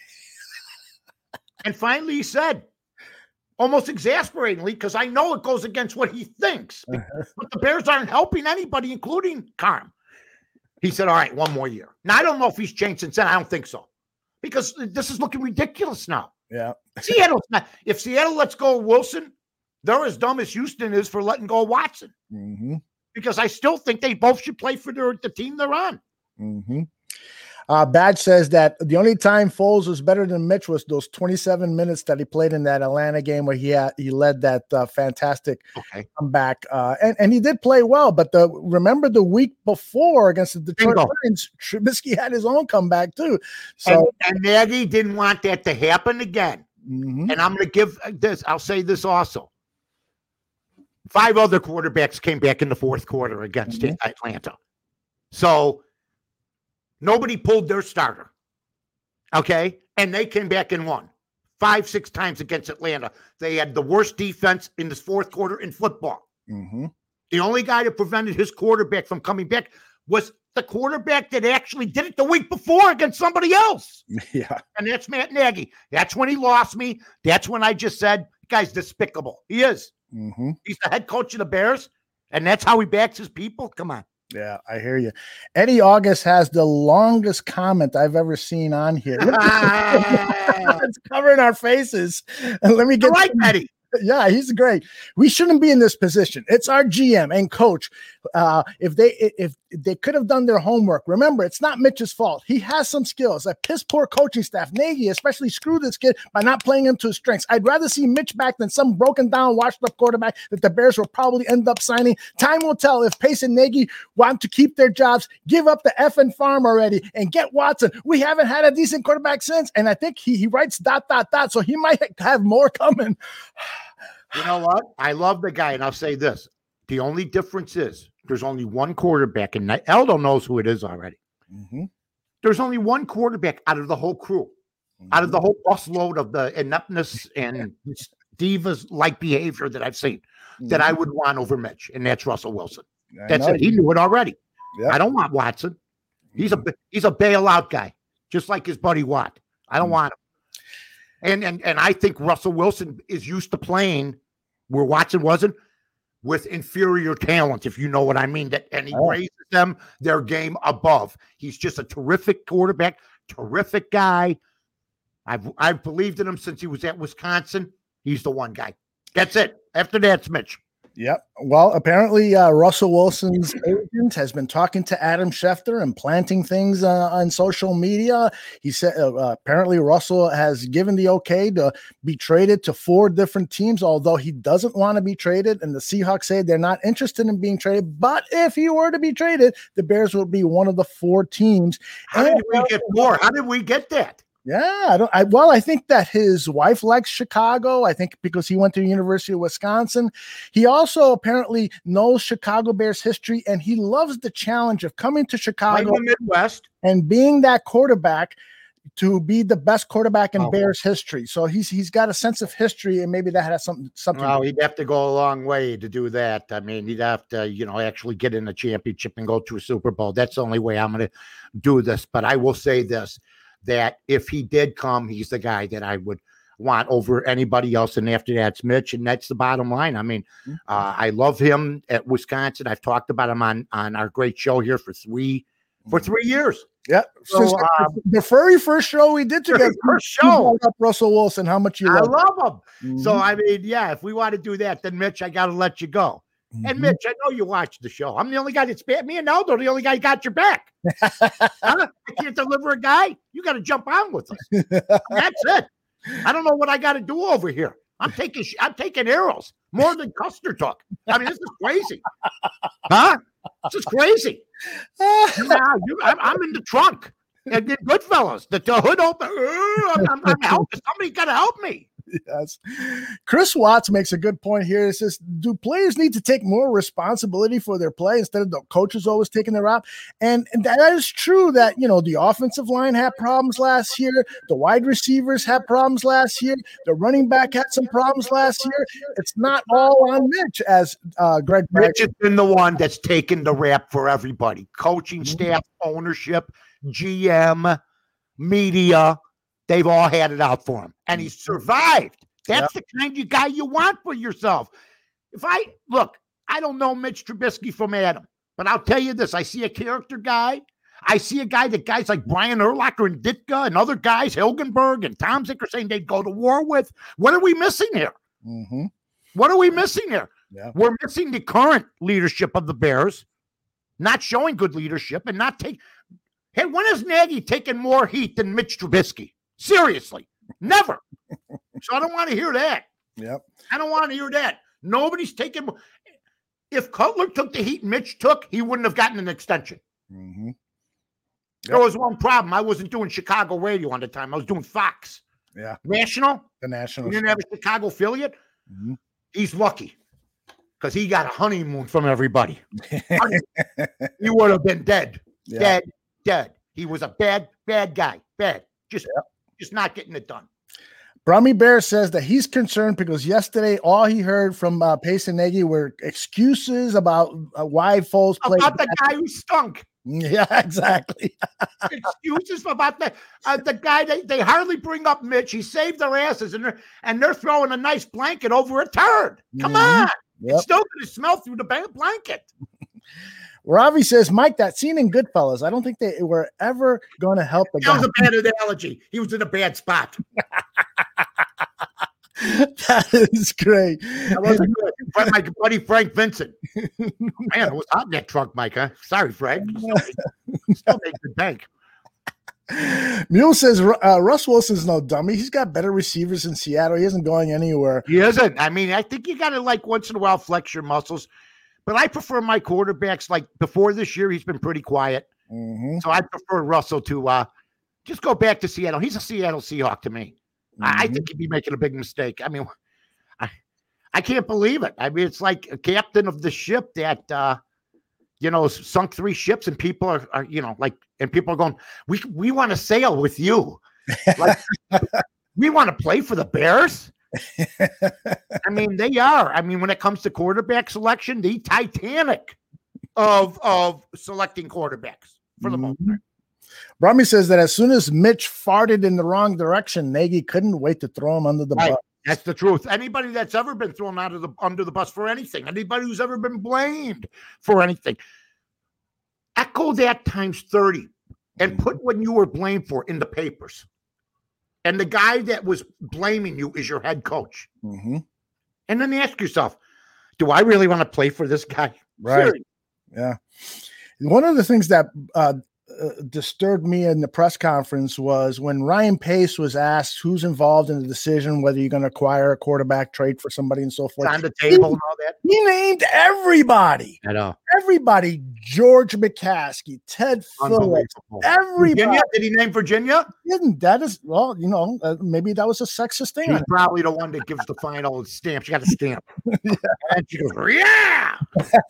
Speaker 4: And finally he said, almost exasperatingly, because I know it goes against what he thinks, but the Bears aren't helping anybody, including Carm. He said, all right, 1 more year. Now, I don't know if he's changed since then. I don't think so. Because this is looking ridiculous now.
Speaker 3: Yeah.
Speaker 4: Seattle's not. If Seattle lets go of Wilson, they're as dumb as Houston is for letting go of Watson. Because I still think they both should play for the team they're on.
Speaker 3: Badge says that the only time Foles was better than Mitch was those 27 minutes that he played in that Atlanta game where he led that fantastic comeback. And he did play well, but remember the week before against the Detroit Lions, Trubisky had his own comeback too. So
Speaker 4: and Nagy didn't want that to happen again. And I'm going to give this. I'll say this also. 5 other quarterbacks came back in the fourth quarter against Atlanta. So nobody pulled their starter. Okay? And they came back and won 5-6 times against Atlanta. They had the worst defense in this fourth quarter in football. The only guy that prevented his quarterback from coming back was the quarterback that actually did it the week before against somebody else.
Speaker 3: Yeah.
Speaker 4: And that's Matt Nagy. That's when he lost me. That's when I just said, the guy's despicable. He is. He's the head coach of the Bears, and that's how he backs his people. Come on.
Speaker 3: Yeah, I hear you. Eddie August has the longest comment I've ever seen on here. It's covering our faces. And let me get
Speaker 4: right, Eddie.
Speaker 3: Yeah, he's great. We shouldn't be in this position. It's our GM and coach. If they could have done their homework. Remember, it's not Mitch's fault. He has some skills. A piss poor coaching staff. Nagy especially screwed this kid by not playing him to his strengths. I'd rather see Mitch back than some broken down, washed up quarterback that the Bears will probably end up signing. Time will tell if Pace and Nagy want to keep their jobs. Give up the effing farm already and get Watson. We haven't had a decent quarterback since, and I think he writes ... So he might have more coming.
Speaker 4: You know what? I love the guy, and I'll say this. The only difference is there's only one quarterback, and Eldo knows who it is already.
Speaker 3: Mm-hmm.
Speaker 4: There's only one quarterback out of the whole crew, out of the whole busload of the ineptness and divas-like behavior that I've seen, that I would want over Mitch, and that's Russell Wilson. That's it. He knew it already. Yep. I don't want Watson. He's a bailout guy, just like his buddy Watt. I don't want him. And I think Russell Wilson is used to playing where Watson wasn't, with inferior talent, if you know what I mean. And he raises them their game above. He's just a terrific quarterback, terrific guy. I've believed in him since he was at Wisconsin. He's the one guy. That's it. After that, it's Mitch.
Speaker 3: Yep. Well, apparently Russell Wilson's agent has been talking to Adam Schefter and planting things on social media. He said apparently Russell has given the okay to be traded to 4 different teams, although he doesn't want to be traded. And the Seahawks say they're not interested in being traded. But if he were to be traded, the Bears would be one of the 4 teams.
Speaker 4: How did we get 4? How did we get that?
Speaker 3: Yeah, I think that his wife likes Chicago. I think because he went to the University of Wisconsin. He also apparently knows Chicago Bears history, and he loves the challenge of coming to Chicago,
Speaker 4: like the Midwest,
Speaker 3: and being that quarterback to be the best quarterback in Bears history. So he's got a sense of history, and maybe that has something.
Speaker 4: Well, he'd have to go a long way to do that. I mean, he'd have to, actually get in a championship and go to a Super Bowl. That's the only way I'm going to do this. But I will say this, that if he did come, he's the guy that I would want over anybody else. And after that's Mitch, and that's the bottom line. I mean, I love him at Wisconsin. I've talked about him on our great show here for 3 years.
Speaker 3: Yeah. So the very first show we did together,
Speaker 4: first show,
Speaker 3: up Russell Wilson, how much you love
Speaker 4: him. Mm-hmm. So, I mean, yeah, if we want to do that, then Mitch, I got to let you go. Mm-hmm. And Mitch, I know you watched the show. I'm the only guy that's bad. Me and Aldo are the only guy who got your back. I can't deliver a guy. You got to jump on with us. That's it. I don't know what I got to do over here. I'm taking arrows more than Custer took. I mean, this is crazy. Huh? This is crazy. I'm in the trunk. And Goodfellas, the hood open. I'm helping. Somebody got to help me.
Speaker 3: Yes. Chris Watts makes a good point here. It says, do players need to take more responsibility for their play instead of the coaches always taking their route? And that is true that, the offensive line had problems last year. The wide receivers had problems last year. The running back had some problems last year. It's not all on Mitch, as Greg.
Speaker 4: Mitch has been the one that's taken the rap for everybody. Coaching staff, ownership, GM, media. They've all had it out for him, and he's survived. That's the kind of guy you want for yourself. I don't know Mitch Trubisky from Adam, but I'll tell you this. I see a character guy. I see a guy that guys like Brian Urlacher and Ditka and other guys, Hilgenberg and Tom Zick, are saying they'd go to war with. What are we missing here?
Speaker 3: Mm-hmm.
Speaker 4: What are we missing here?
Speaker 3: Yeah.
Speaker 4: We're missing the current leadership of the Bears, not showing good leadership and not take. Hey, when has Nagy taken more heat than Mitch Trubisky? Seriously, never. So I don't want to hear that.
Speaker 3: Yep.
Speaker 4: I don't want to hear that. Nobody's taking. If Cutler took the heat Mitch took, he wouldn't have gotten an extension.
Speaker 3: Mm-hmm. Yep.
Speaker 4: There was one problem. I wasn't doing Chicago radio on the time. I was doing Fox.
Speaker 3: Yeah.
Speaker 4: National.
Speaker 3: The National.
Speaker 4: He didn't have a Chicago affiliate.
Speaker 3: Mm-hmm.
Speaker 4: He's lucky because he got a honeymoon from everybody. He would have been dead. Yeah. Dead. He was a bad guy. Bad. Just not getting it done.
Speaker 3: Brummy Bear says that he's concerned because yesterday all he heard from Pace and Nagy were excuses about why Foles played.
Speaker 4: About the guy who stunk.
Speaker 3: Yeah, exactly.
Speaker 4: Excuses about the guy. They hardly bring up Mitch. He saved their asses, and they're throwing a nice blanket over a turd. Come on. Yep. It's still going to smell through the blanket.
Speaker 3: Ravi says, Mike, that scene in Goodfellas, I don't think they were ever going to help the guy.
Speaker 4: That was a bad analogy. He was in a bad spot.
Speaker 3: That is great.
Speaker 4: That wasn't good. My buddy Frank Vincent. Man, it was hot in that trunk, Mike. Huh? Sorry, Frank. Still made good bank.
Speaker 3: Mule says Russ Wilson's no dummy. He's got better receivers in Seattle. He isn't going anywhere.
Speaker 4: He isn't. I mean, I think you got to like once in a while flex your muscles. But I prefer my quarterbacks. Like before this year, he's been pretty quiet.
Speaker 3: Mm-hmm.
Speaker 4: So I prefer Russell to just go back to Seattle. He's a Seattle Seahawk to me. Mm-hmm. I think he'd be making a big mistake. I mean, I can't believe it. I mean, it's like a captain of the ship that sunk 3 ships, and people are and people are going, we want to sail with you. Like, we want to play for the Bears. I mean, they are. I mean, when it comes to quarterback selection, the Titanic of selecting quarterbacks for the most part.
Speaker 3: Brahmi says that as soon as Mitch farted in the wrong direction, Nagy couldn't wait to throw him under the bus.
Speaker 4: That's the truth. Anybody that's ever been thrown under the bus for anything, anybody who's ever been blamed for anything, echo that times 30 and put what you were blamed for in the papers. And the guy that was blaming you is your head coach.
Speaker 3: Mm-hmm.
Speaker 4: And then ask yourself, do I really want to play for this guy?
Speaker 3: Right.
Speaker 4: Seriously.
Speaker 3: Yeah. One of the things that disturbed me in the press conference was when Ryan Pace was asked who's involved in the decision, whether you're going to acquire a quarterback, trade for somebody and so forth.
Speaker 4: It's on the table and all that.
Speaker 3: He named everybody.
Speaker 4: I know.
Speaker 3: Everybody. George McCaskey, Ted Phillips, everybody.
Speaker 4: Did he name Virginia?
Speaker 3: That is, well, maybe that was a sexist thing.
Speaker 4: He's probably the one that gives the final stamp. She got a stamp. Yeah. And she goes, yeah.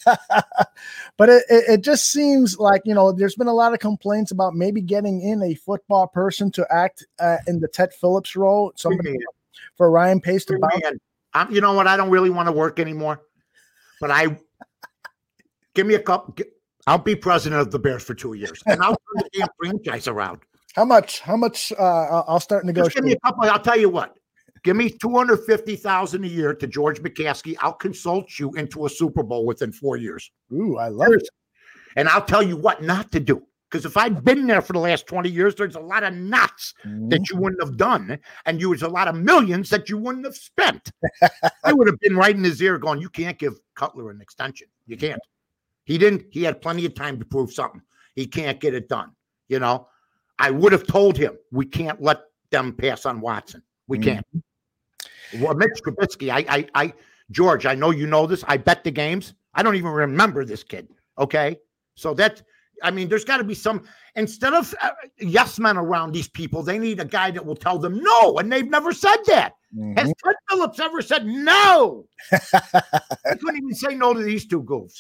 Speaker 3: But it just seems like, there's been a lot of complaints about maybe getting in a football person to act in the Ted Phillips role. Somebody for Ryan Pace to bounce.
Speaker 4: You know what? I don't really want to work anymore. But give me a couple. I'll be president of the Bears for 2 years, and I'll turn the damn franchise around.
Speaker 3: How much? I'll start negotiating.
Speaker 4: Give me a couple. I'll tell you what. Give me $250,000 a year to George McCaskey. I'll consult you into a Super Bowl within 4 years.
Speaker 3: Ooh, I love it.
Speaker 4: And I'll tell you what not to do. Because if I'd been there for the last 20 years, there's a lot of knots that you wouldn't have done. And there's a lot of millions that you wouldn't have spent. I would have been right in his ear going, you can't give Cutler an extension. You can't. He didn't. He had plenty of time to prove something. He can't get it done. I would have told him, we can't let them pass on Watson. We can't. Well, Mitch Trubisky, George, I know you know this. I bet the games. I don't even remember this kid. Okay. So there's got to be some, instead of yes men around these people, they need a guy that will tell them no. And they've never said that. Has Ted Phillips ever said no? He couldn't even say no to these two goofs.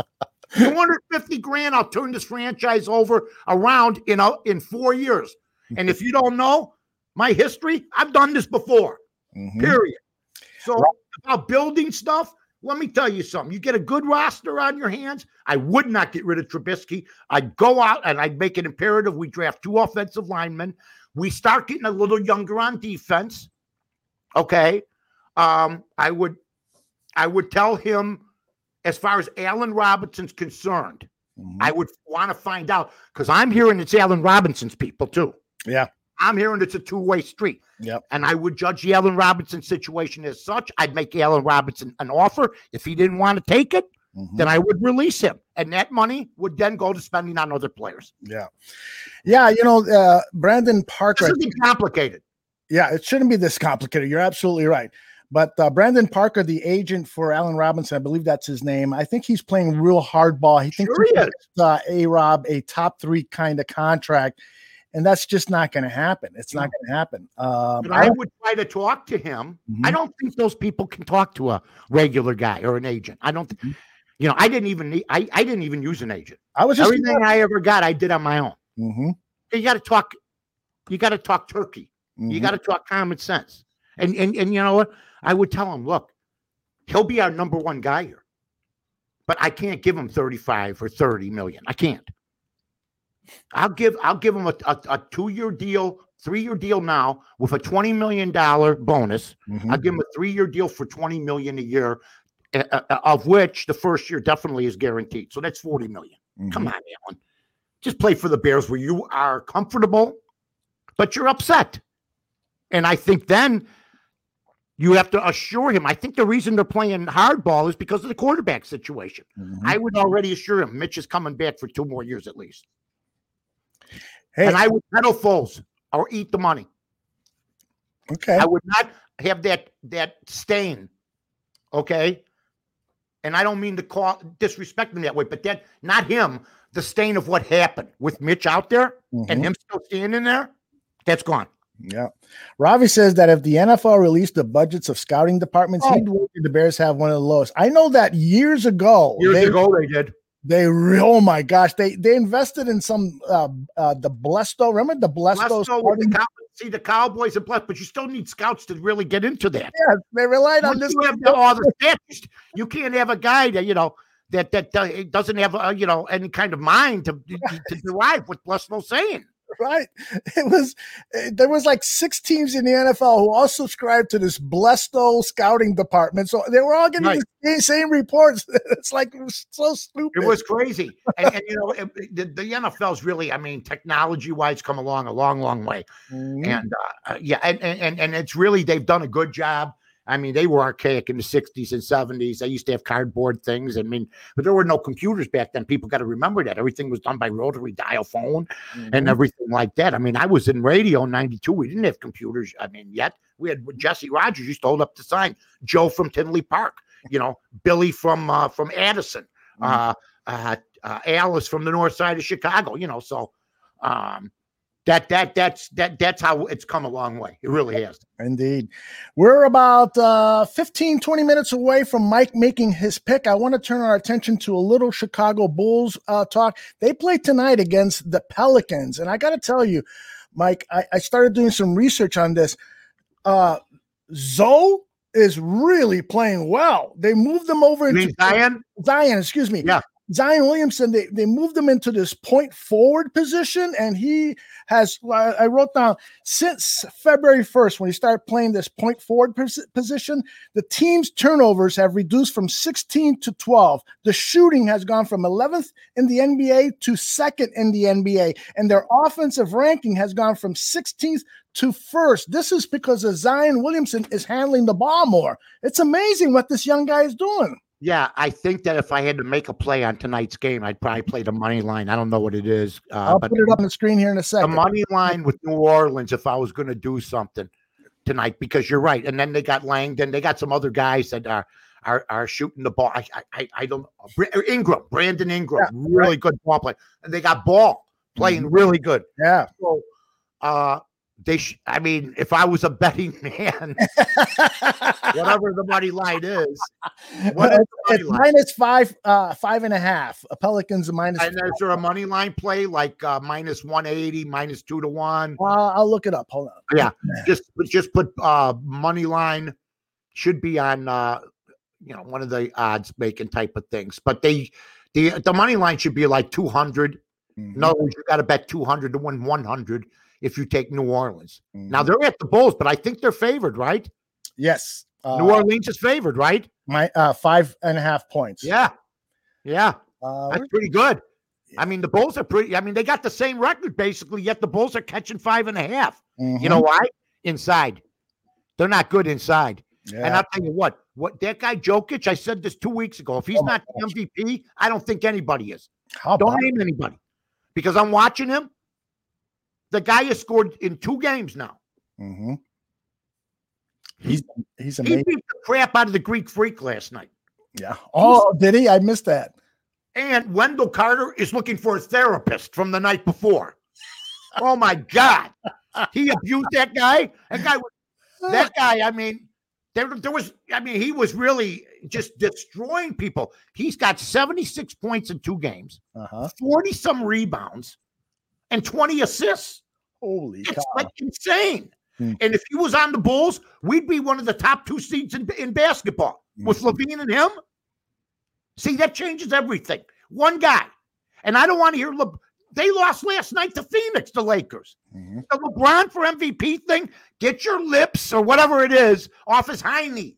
Speaker 4: $250,000, I'll turn this franchise around in 4 years. And if you don't know my history, I've done this before. Period. So about building stuff, let me tell you something. You get a good roster on your hands. I would not get rid of Trubisky. I'd go out and I'd make it imperative. We draft 2 offensive linemen. We start getting a little younger on defense. Okay. I would tell him, as far as Allen Robinson's concerned, I would want to find out, because I'm hearing it's Allen Robinson's people too.
Speaker 3: Yeah.
Speaker 4: I'm hearing it's a 2-way street.
Speaker 3: Yep.
Speaker 4: And I would judge the Allen Robinson situation as such. I'd make Allen Robinson an offer. If he didn't want to take it, then I would release him. And that money would then go to spending on other players.
Speaker 3: Yeah. Yeah, Brandon Parker.
Speaker 4: This isn't complicated.
Speaker 3: Yeah, it shouldn't be this complicated. You're absolutely right. But Brandon Parker, the agent for Allen Robinson, I believe that's his name. I think he's playing real hardball. He thinks he gives A-Rob a top 3 kind of contract. And that's just not going to happen. It's not going to happen.
Speaker 4: But I would try to talk to him. I don't think those people can talk to a regular guy or an agent. I don't. I didn't even use an agent. Everything I ever got, I did on my own. You got to talk. You got to talk turkey. You got to talk common sense. And you know what? I would tell him, look, he'll be our number 1 guy here, but I can't give him 35 or 30 million. I can't. I'll give him a 2-year deal, 3-year deal now with a $20 million bonus. I'll give him a 3-year deal for $20 million a year, of which the first year definitely is guaranteed. So that's $40 million. Come on, Allen. Just play for the Bears where you are comfortable, but you're upset. And I think then You have to assure him. I think the reason they're playing hardball is because of the quarterback situation. I would already assure him Mitch is coming back for 2 more years at least.
Speaker 3: Hey,
Speaker 4: and I would peddle Foles or eat the money.
Speaker 3: Okay.
Speaker 4: I would not have that stain. Okay. And I don't mean to disrespect him that way, but that not him, the stain of what happened with Mitch out there and him still standing there, that's gone.
Speaker 3: Yeah. Ravi says that if the NFL released the budgets of scouting departments, he'd wait till the Bears have one of the lowest. I know that years ago they did. Oh my gosh, they invested in some the Blesto. Remember the Blesto?
Speaker 4: The Cowboys and Blesto, but you still need scouts to really get into that.
Speaker 3: Yeah, they relied on this.
Speaker 4: You have all the stats. You can't have a guy that that doesn't have any kind of mind to derive what Blesto's saying.
Speaker 3: Right. There was like 6 teams in the NFL who all subscribed to this Blesto scouting department. So they were all getting the same reports. It's like it was so stupid.
Speaker 4: It was crazy. and the NFL's really, technology wise come along a long, long way. And and it's really, they've done a good job. They were archaic in the 60s and 70s. They used to have cardboard things. But there were no computers back then. People got to remember that. Everything was done by rotary dial phone and everything like that. I was in radio in 92. We didn't have computers, yet. We had Jesse Rogers used to hold up the sign. Joe from Tinley Park, Billy from Addison, Alice from the north side of Chicago, so that's how it's come a long way. It really has.
Speaker 3: Indeed. We're about 15, 20 minutes away from Mike making his pick. I want to turn our attention to a little Chicago Bulls talk. They play tonight against the Pelicans. And I got to tell you, Mike, I started doing some research on this. Zoe is really playing well. They moved them over into Zion, excuse me.
Speaker 4: Yeah.
Speaker 3: Zion Williamson, they moved him into this point forward position, and he has, I wrote down, since February 1st, when he started playing this point forward position, the team's turnovers have reduced from 16 to 12. The shooting has gone from 11th in the NBA to 2nd in the NBA, and their offensive ranking has gone from 16th to 1st. This is because Zion Williamson is handling the ball more. It's amazing what this young guy is doing.
Speaker 4: Yeah, I think that if I had to make a play on tonight's game, I'd probably play the money line. I don't know what it is.
Speaker 3: I'll put it up on the screen here in a second.
Speaker 4: The money line with New Orleans, if I was going to do something tonight, because you're right. And then they got Langdon. They got some other guys that are shooting the ball. I don't know. Brandon Ingram, really good ball player. And they got Ball playing really good.
Speaker 3: Yeah.
Speaker 4: So, if I was a betting man, whatever the money line is,
Speaker 3: it's minus 5.5. A Pelicans a minus.
Speaker 4: And is there a money line play like minus 180, minus 2-1?
Speaker 3: I'll look it up. Hold on.
Speaker 4: Yeah, just put money line should be on one of the odds making type of things. But the money line should be like 200. In other words, you got to bet 200 to win 100. If you take New Orleans. Now they're at the Bulls, but I think they're favored, right?
Speaker 3: Yes.
Speaker 4: New Orleans is favored, right?
Speaker 3: 5.5 points.
Speaker 4: Yeah. That's pretty good. The Bulls are pretty, they got the same record basically, yet the Bulls are catching 5.5. You know why? Inside. They're not good inside. Yeah. And I'll tell you what that guy Jokic, I said this 2 weeks ago, if he's not the MVP, I don't think anybody is. Don't name anybody. Because I'm watching him. The guy has scored in 2 games now.
Speaker 3: He's amazing.
Speaker 4: He beat the crap out of the Greek Freak last night.
Speaker 3: Yeah. Oh, did he? I missed that. And
Speaker 4: Wendell Carter is looking for a therapist from the night before. Oh my God. He abused that guy. He was really just destroying people. He's got 76 points in 2 games, 40 some rebounds, and 20 assists.
Speaker 3: Holy cow.
Speaker 4: It's like insane. And if he was on the Bulls, we'd be one of the top 2 seeds in basketball with LaVine and him. See, that changes everything. One guy. And I don't want to hear they lost last night to Phoenix, the Lakers. The LeBron for MVP thing, get your lips or whatever it is off his high knee.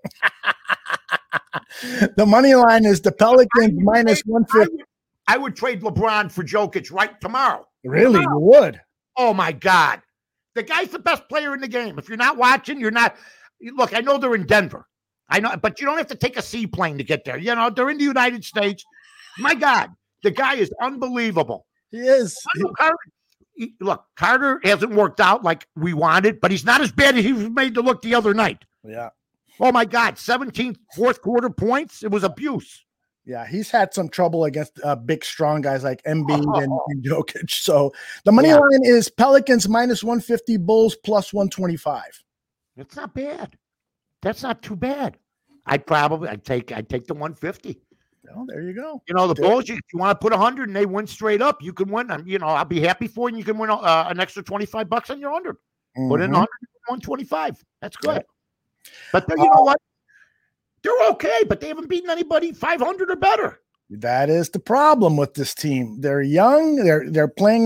Speaker 3: The money line is the Pelicans minus 150.
Speaker 4: I would trade LeBron for Jokic right tomorrow.
Speaker 3: Really? You would?
Speaker 4: Oh, my God. The guy's the best player in the game. If you're not watching, you're not. Look, I know they're in Denver. I know, but you don't have to take a seaplane to get there. You know, they're in the United States. My God, the guy is unbelievable.
Speaker 3: He is.
Speaker 4: Look, Carter hasn't worked out like we wanted, but he's not as bad as he was made to look the other night.
Speaker 3: Yeah.
Speaker 4: Oh, my God, 17 fourth quarter points. It was abuse.
Speaker 3: Yeah, he's had some trouble against big, strong guys like Embiid and Jokic. So the money line is Pelicans minus 150, Bulls plus 125.
Speaker 4: It's not bad. That's not too bad. I'd take the 150.
Speaker 3: Well, there you go.
Speaker 4: You know, the Bulls, if you want to put 100 and they win straight up, you can win. You know, I'll be happy for you. And you can win an extra $25 on your 100. Put in 100, 125. That's good. Yeah. But you know what? They're okay, but they haven't beaten anybody 500 or better.
Speaker 3: That is the problem with this team. They're young. They're playing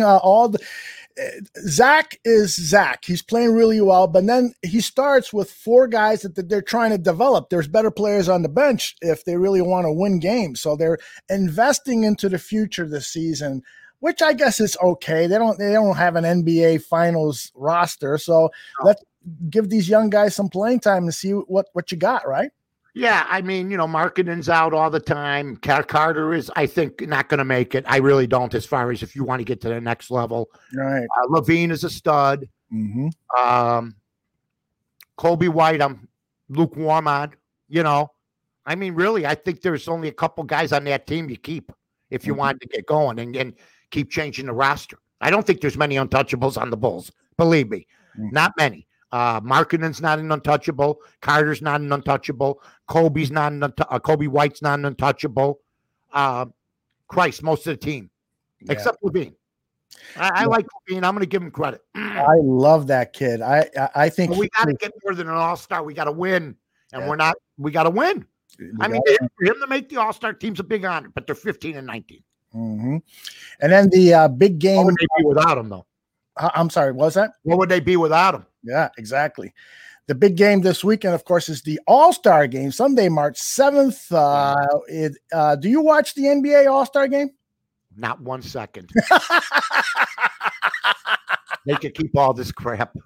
Speaker 3: Zach is Zach. He's playing really well, but then he starts with 4 guys that they're trying to develop. There's better players on the bench if they really want to win games. So they're investing into the future this season, which I guess is okay. They don't have an NBA Finals roster, so let's give these young guys some playing time and see what you got, right?
Speaker 4: Yeah, I mean, you know, Markkanen's out all the time. Carter is, I think, not going to make it. I really don't, as far as if you want to get to the next level.
Speaker 3: Right.
Speaker 4: Levine is a stud.
Speaker 3: Mm-hmm.
Speaker 4: Kobe White, I'm lukewarm on. You know, I mean, really, I think there's only a couple guys on that team you keep if you want to get going and keep changing the roster. I don't think there's many untouchables on the Bulls. Believe me, not many. Markkanen's not an untouchable. Carter's not an untouchable. Kobe White's not an untouchable. Christ, most of the team, except Levine. I like Levine. I'm going to give him credit.
Speaker 3: I love that kid. I think
Speaker 4: we got to get more than an all-star. We got to win, and we're not. We got to win. I mean, for him to make the all-star team's a big honor, but they're 15 and 19.
Speaker 3: Mm-hmm. And then the big game.
Speaker 4: What would they be without him, though?
Speaker 3: I'm sorry. What was that?
Speaker 4: What would they be without him?
Speaker 3: Yeah, exactly. The big game this weekend, of course, is the All-Star game, Sunday, March 7th. Do you watch the NBA All-Star game?
Speaker 4: Not 1 second. They could keep all this crap.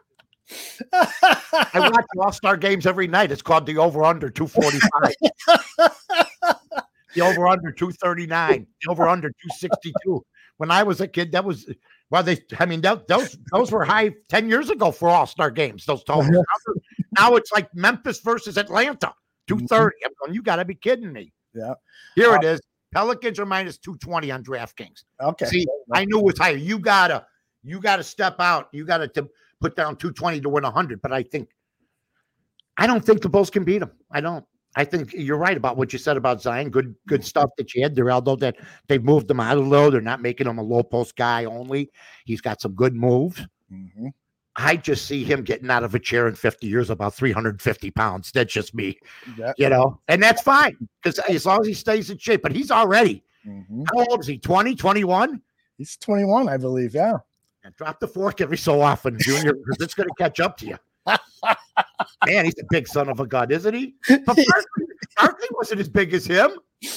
Speaker 4: I watch All-Star games every night. It's called the over-under 245. The over-under 239. The over-under 262. When I was a kid, that was... Well, those were high 10 years ago for All-Star games, those totals. Now it's like Memphis versus Atlanta, 230. I'm going, you got to be kidding me.
Speaker 3: Yeah.
Speaker 4: Here it is. Pelicans are minus 220 on DraftKings.
Speaker 3: Okay.
Speaker 4: See, I knew it was higher. You gotta step out. You got to put down 220 to win 100. But I don't think the Bulls can beat them. I don't. I think you're right about what you said about Zion. Good stuff that you had there, although that they've moved him out a little. They're not making him a low post guy only. He's got some good moves.
Speaker 3: Mm-hmm.
Speaker 4: I just see him getting out of a chair in 50 years about 350 pounds. That's just me,
Speaker 3: yeah.
Speaker 4: You know, and that's fine because as long as he stays in shape. But he's already, how old is he, 20, 21?
Speaker 3: He's 21, I believe, yeah.
Speaker 4: And drop the fork every so often, Junior, because it's going to catch up to you. Man, he's a big son of a gun, isn't he? But Barkley wasn't as big as him.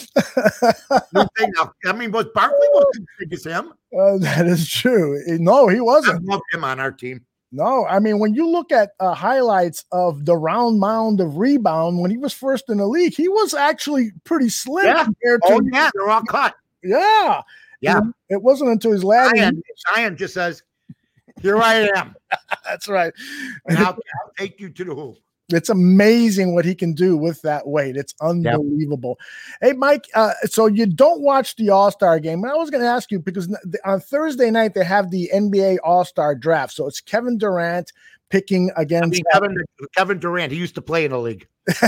Speaker 4: I mean, Barkley wasn't as big as him.
Speaker 3: That is true. No, he wasn't.
Speaker 4: I love him on our team.
Speaker 3: No, I mean, when you look at highlights of the round mound of rebound, when he was first in the league, he was actually pretty slim compared to.
Speaker 4: Oh, yeah, they're all cut.
Speaker 3: Yeah.
Speaker 4: Yeah.
Speaker 3: It wasn't until his last.
Speaker 4: Zion just says, here I am.
Speaker 3: That's right.
Speaker 4: And I'll take you to the hoop.
Speaker 3: It's amazing what he can do with that weight. It's unbelievable. Yep. Hey, Mike, so you don't watch the All-Star game. I was going to ask you because on Thursday night, they have the NBA All-Star draft. So it's Kevin Durant picking against
Speaker 4: Kevin Durant. He used to play in the league.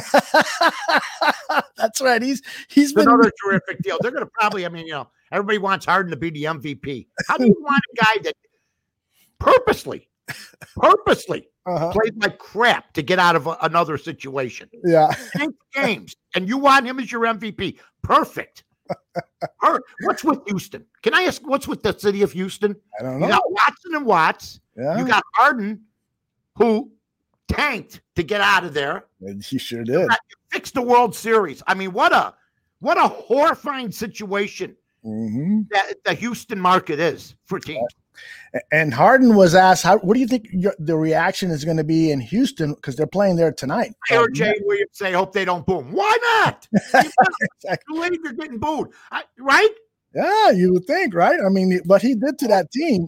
Speaker 3: That's right. He's been
Speaker 4: another terrific deal. They're going to probably, everybody wants Harden to be the MVP. How do you want a guy that purposely played like crap to get out of another situation?
Speaker 3: Yeah.
Speaker 4: 10 games, and you want him as your MVP. Perfect. What's with Houston? Can I ask what's with the city of Houston?
Speaker 3: I don't know.
Speaker 4: You got Watson and Watts.
Speaker 3: Yeah.
Speaker 4: You got Harden, who tanked to get out of there.
Speaker 3: He sure did.
Speaker 4: Fixed the World Series. I mean, what a horrifying situation that the Houston market is for teams.
Speaker 3: And Harden was asked, what do you think the reaction is going to be in Houston? Because they're playing there tonight.
Speaker 4: I heard Jay Williams say, hope they don't boo him. Why not? Exactly. You're getting booed, right?
Speaker 3: Yeah, you would think, right? I mean, what he did to that team.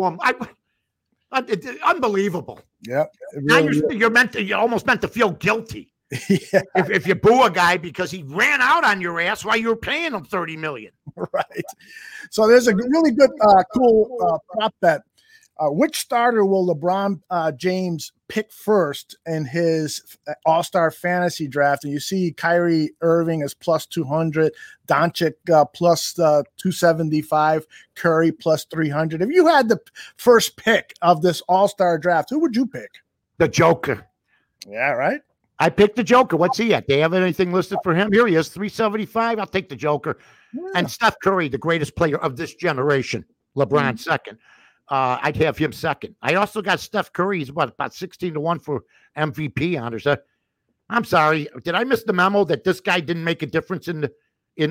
Speaker 4: Unbelievable.
Speaker 3: Yeah.
Speaker 4: Really you're almost meant to feel guilty.
Speaker 3: Yeah.
Speaker 4: If you boo a guy because he ran out on your ass while you were paying him $30 million.
Speaker 3: Right. So there's a really good, cool prop bet. Which starter will LeBron James pick first in his All-Star fantasy draft? And you see Kyrie Irving is plus 200, Doncic plus 275, Curry plus 300. If you had the first pick of this All-Star draft, who would you pick?
Speaker 4: The Joker.
Speaker 3: Yeah, right.
Speaker 4: I picked the Joker. What's he at? They have anything listed for him? Here he is, 375. I'll take the Joker. Yeah. And Steph Curry, the greatest player of this generation. LeBron second. I'd have him second. I also got Steph Curry. He's about 16-1 for MVP honors. I'm sorry. Did I miss the memo that this guy didn't make a difference in the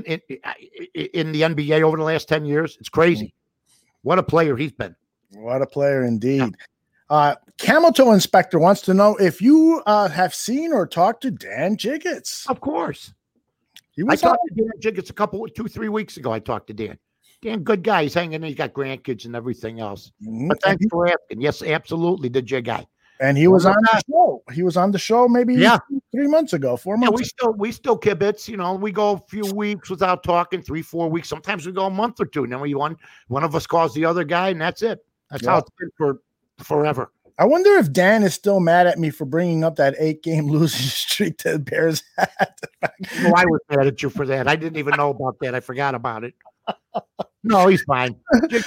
Speaker 4: NBA over the last 10 years? It's crazy. What a player he's been. What
Speaker 3: a player indeed. Camel Toe Inspector wants to know if you have seen or talked to Dan Jiggets.
Speaker 4: Of course. I talked to Dan Jiggets 2-3 weeks ago. I talked to Dan. Dan, good guy. He's hanging in. He's got grandkids and everything else. But thanks for asking. Yes, absolutely. The Jig guy.
Speaker 3: And he was on the show. He was on the show maybe 3 months ago, 4 months ago.
Speaker 4: We still kibitz. You know, we go a few weeks without talking, 3-4 weeks. Sometimes we go a month or two. And then one of us calls the other guy, and that's it. That's how it's been for forever.
Speaker 3: I wonder if Dan is still mad at me for bringing up that 8-game losing streak that the Bears had.
Speaker 4: No, I was mad at you for that. I didn't even know about that. I forgot about it. No, he's fine.
Speaker 3: The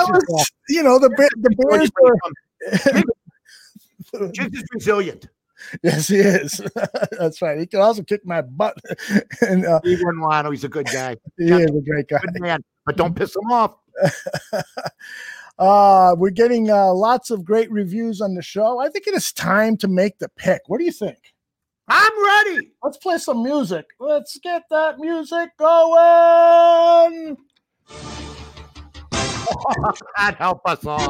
Speaker 3: Bears were.
Speaker 4: Jigs is resilient.
Speaker 3: Yes, he is. That's right. He can also kick my butt. And
Speaker 4: he wouldn't want to. He's a good guy.
Speaker 3: He is a great guy.
Speaker 4: Good man, but don't piss him off.
Speaker 3: We're getting lots of great reviews on the show. I think it is time to make the pick. What do you think?
Speaker 4: I'm ready.
Speaker 3: Let's play some music. Let's get that music going.
Speaker 4: God help us all.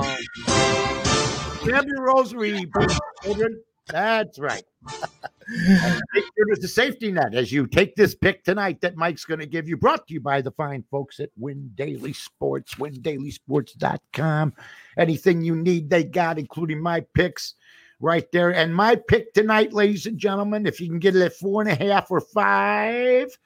Speaker 4: Grab your rosary, children. That's right. There's a safety net as you take this pick tonight that Mike's going to give you, brought to you by the fine folks at Win Daily Sports, windailysports.com. Anything you need, they got, including my picks right there. And my pick tonight, ladies and gentlemen, if you can get it at 4.5 or 5,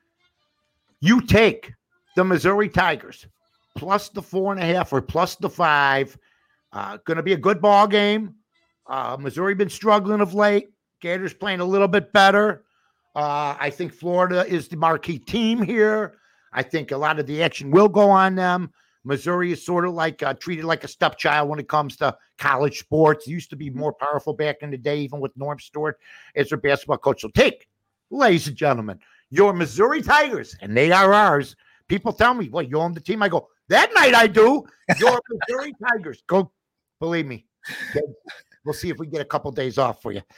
Speaker 4: you take the Missouri Tigers plus the 4.5 or plus the 5. Going to be a good ball game. Missouri been struggling of late. Gators playing a little bit better. I think Florida is the marquee team here. I think a lot of the action will go on them. Missouri is sort of like treated like a stepchild when it comes to college sports. It used to be more powerful back in the day, even with Norm Stewart as their basketball coach. So take, ladies and gentlemen, your Missouri Tigers, and they are ours. People tell me, well, you own the team. I go, that night I do. Your Missouri Tigers. Go, believe me. We'll see if we get a couple days off for you.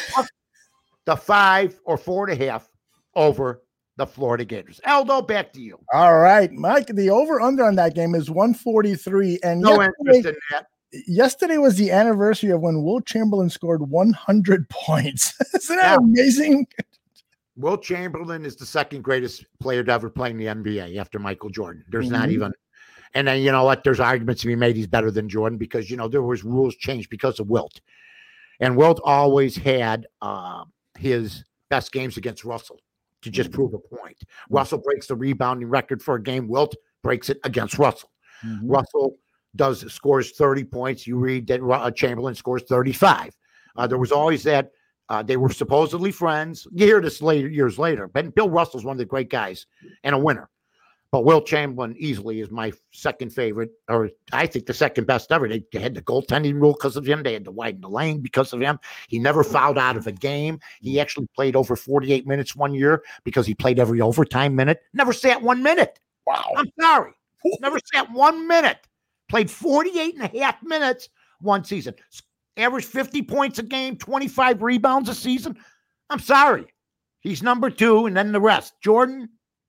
Speaker 4: The 5 or 4.5 over the Florida Gators. Aldo, back to you.
Speaker 3: All right, Mike. The over/under on that game is 143. And
Speaker 4: no interest in that.
Speaker 3: Yesterday was the anniversary of when Will Chamberlain scored 100 points. Isn't that amazing?
Speaker 4: Will Chamberlain is the second greatest player to ever play in the NBA after Michael Jordan. There's not even. And then, you know what? There's arguments to be made he's better than Jordan because, you know, there was rules changed because of Wilt. And Wilt always had his best games against Russell to just prove a point. Russell breaks the rebounding record for a game. Wilt breaks it against Russell. Russell scores 30 points. You read that Chamberlain scores 35. There was always that. They were supposedly friends. You hear this years later. But Bill Russell's one of the great guys and a winner. But Will Chamberlain easily is my second favorite, or I think the second best ever. They had the goaltending rule because of him. They had to widen the lane because of him. He never fouled out of a game. He actually played over 48 minutes one year because he played every overtime minute. Never sat 1 minute.
Speaker 3: Wow.
Speaker 4: I'm sorry. Never sat 1 minute. Played 48.5 minutes one season. Averaged 50 points a game, 25 rebounds a season. I'm sorry. He's number 2, and then the rest. Jordan,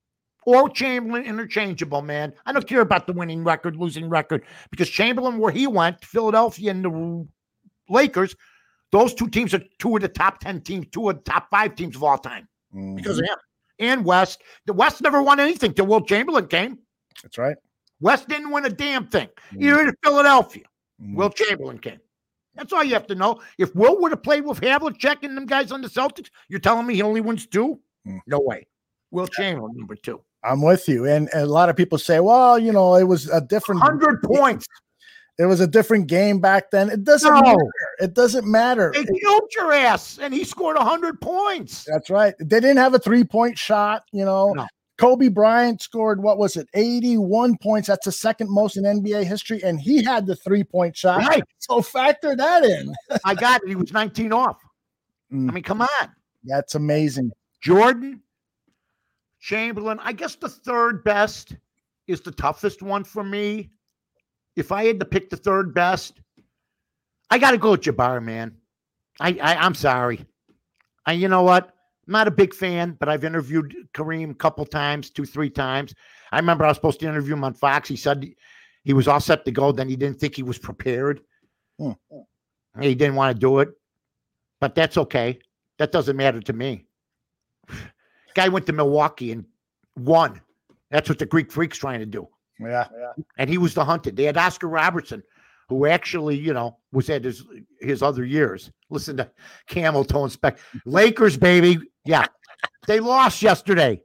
Speaker 4: or Chamberlain interchangeable, man. I don't care about the winning record, losing record, because Chamberlain, where he went, Philadelphia and the Lakers, those two teams are two of the top 10 teams, two of the top 5 teams of all time because of him. And West. The West never won anything till Will Chamberlain came.
Speaker 3: That's right.
Speaker 4: West didn't win a damn thing. Either in Philadelphia, Will Chamberlain came. That's all you have to know. If Will would have played with Havlicek and them guys on the Celtics, you're telling me he only wins 2? No way. Will Chamberlain, number 2.
Speaker 3: I'm with you. And a lot of people say, well, you know, it was a different
Speaker 4: 100 points.
Speaker 3: It was a different game back then. It doesn't matter. It doesn't matter.
Speaker 4: They killed your ass, and he scored 100 points.
Speaker 3: That's right. They didn't have a 3-point shot, you know.
Speaker 4: No.
Speaker 3: Kobe Bryant scored, 81 points. That's the second most in NBA history, and he had the 3-point shot.
Speaker 4: Right.
Speaker 3: So factor that in.
Speaker 4: I got it. He was 19 off. I mean, come on.
Speaker 3: That's amazing.
Speaker 4: Jordan, Chamberlain, I guess the third best is the toughest one for me. If I had to pick the third best, I got to go with Jabbar, man. I'm sorry. You know what? I'm not a big fan, but I've interviewed Kareem a couple times, 2-3 times. I remember I was supposed to interview him on Fox. He said he was all set to go. Then he didn't think he was prepared. He didn't want to do it. But that's okay. That doesn't matter to me. Guy went to Milwaukee and won. That's what the Greek Freak's trying to do.
Speaker 3: Yeah.
Speaker 4: And he was the hunted. They had Oscar Robertson, who actually, you know, was at his other years. Listen to Camel Toe Spec. Lakers, baby. Yeah. They lost yesterday.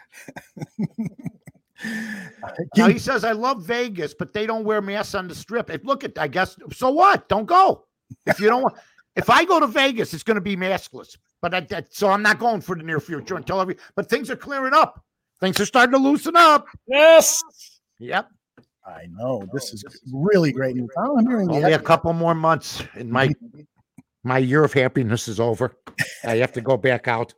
Speaker 4: Now he says, I love Vegas, but they don't wear masks on the strip. I guess, so what? Don't go. If you don't want, if I go to Vegas, it's going to be maskless. But so I'm not going for the near future until but things are clearing up. Things are starting to loosen up.
Speaker 3: Yes.
Speaker 4: Yep.
Speaker 3: I know. This is really great news. I'm hearing
Speaker 4: only a couple more months and my year of happiness is over. I have to go back out.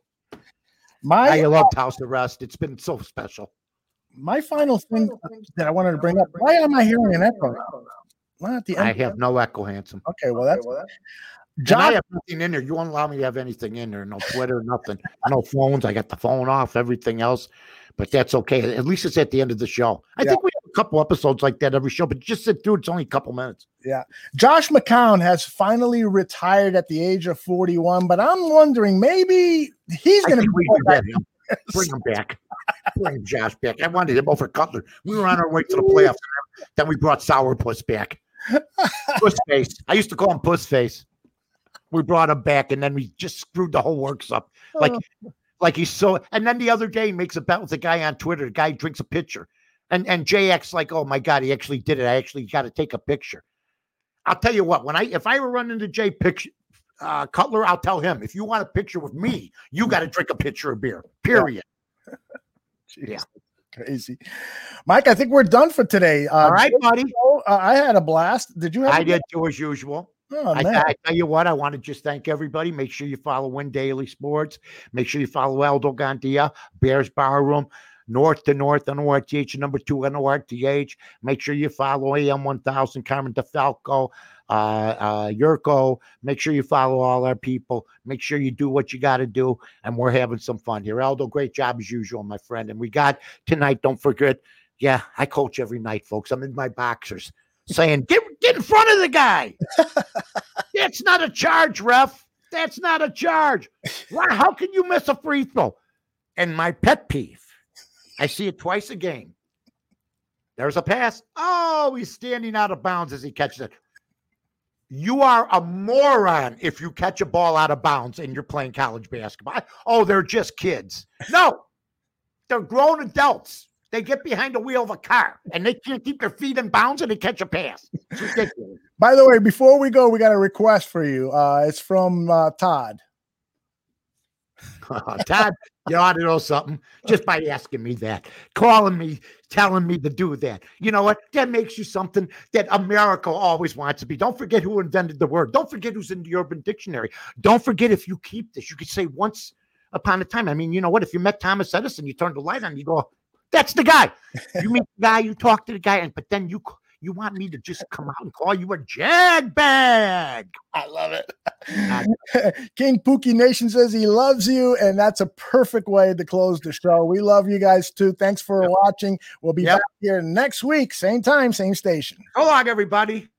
Speaker 4: I loved House Arrest. It's been so special.
Speaker 3: My final thing that I wanted to bring up, why am I hearing an echo? Not at the end.
Speaker 4: I have no echo, handsome.
Speaker 3: Okay, well, that's
Speaker 4: John. I have nothing in there. You won't allow me to have anything in there. No Twitter, nothing. No phones. I got the phone off, everything else. But that's okay. At least it's at the end of the show. I think we have a couple episodes like that every show, but just sit through. It's only a couple minutes.
Speaker 3: Yeah. Josh McCown has finally retired at the age of 41, but I'm wondering maybe he's going to
Speaker 4: bring him back. Bring Josh back. I wanted him over Cutler. We were on our way to the playoffs. Then we brought Sourpuss back. Pussface. I used to call him Pussface. We brought him back, and then we just screwed the whole works up. Like he's so. And then the other day, he makes a bet with a guy on Twitter. The guy drinks a pitcher, and JX like, oh my God, he actually did it. I actually got to take a picture. I'll tell you what. If I ever run into Jay Cutler, I'll tell him, if you want a picture with me, you got to drink a pitcher of beer. Period.
Speaker 3: Yeah. Crazy. Mike, I think we're done for today.
Speaker 4: All right, buddy.
Speaker 3: I had a blast. Did you have
Speaker 4: I did too, as usual.
Speaker 3: Oh,
Speaker 4: I tell you what, I want to just thank everybody. Make sure you follow Win Daily Sports. Make sure you follow Aldo Gandia, Bears Barroom, North to North on ORTH, number 2 on ORTH. Make sure you follow AM 1000, Carmen DeFalco, Yurko. Make sure you follow all our people. Make sure you do what you got to do, and we're having some fun here. Aldo, great job as usual, my friend. And we got tonight, don't forget, I coach every night, folks. I'm in my boxers saying, get in front of the guy. That's not a charge, ref. That's not a charge. How can you miss a free throw? And my pet peeve, I see it twice a game. There's a pass. Oh, he's standing out of bounds as he catches it. You are a moron if you catch a ball out of bounds and you're playing college basketball. Oh, they're just kids. No, they're grown adults. They get behind the wheel of a car and they can't keep their feet in bounds and they catch a pass. It's ridiculous.
Speaker 3: By the way, before we go, we got a request for you. It's from Todd.
Speaker 4: Todd, you ought to know something just by asking me that, calling me, telling me to do that. You know what? That makes you something that America always wants to be. Don't forget who invented the word. Don't forget who's in the Urban Dictionary. Don't forget, if you keep this, you could say once upon a time. I mean, you know what? If you met Thomas Edison, you turn the light on, you go, that's the guy. You meet the guy, you talk to the guy, but then you You want me to just come out and call you a jag bag?
Speaker 3: I love it. King Pookie Nation says he loves you, and that's a perfect way to close the show. We love you guys too. Thanks for watching. We'll be back here next week, same time, same station.
Speaker 4: So long, everybody.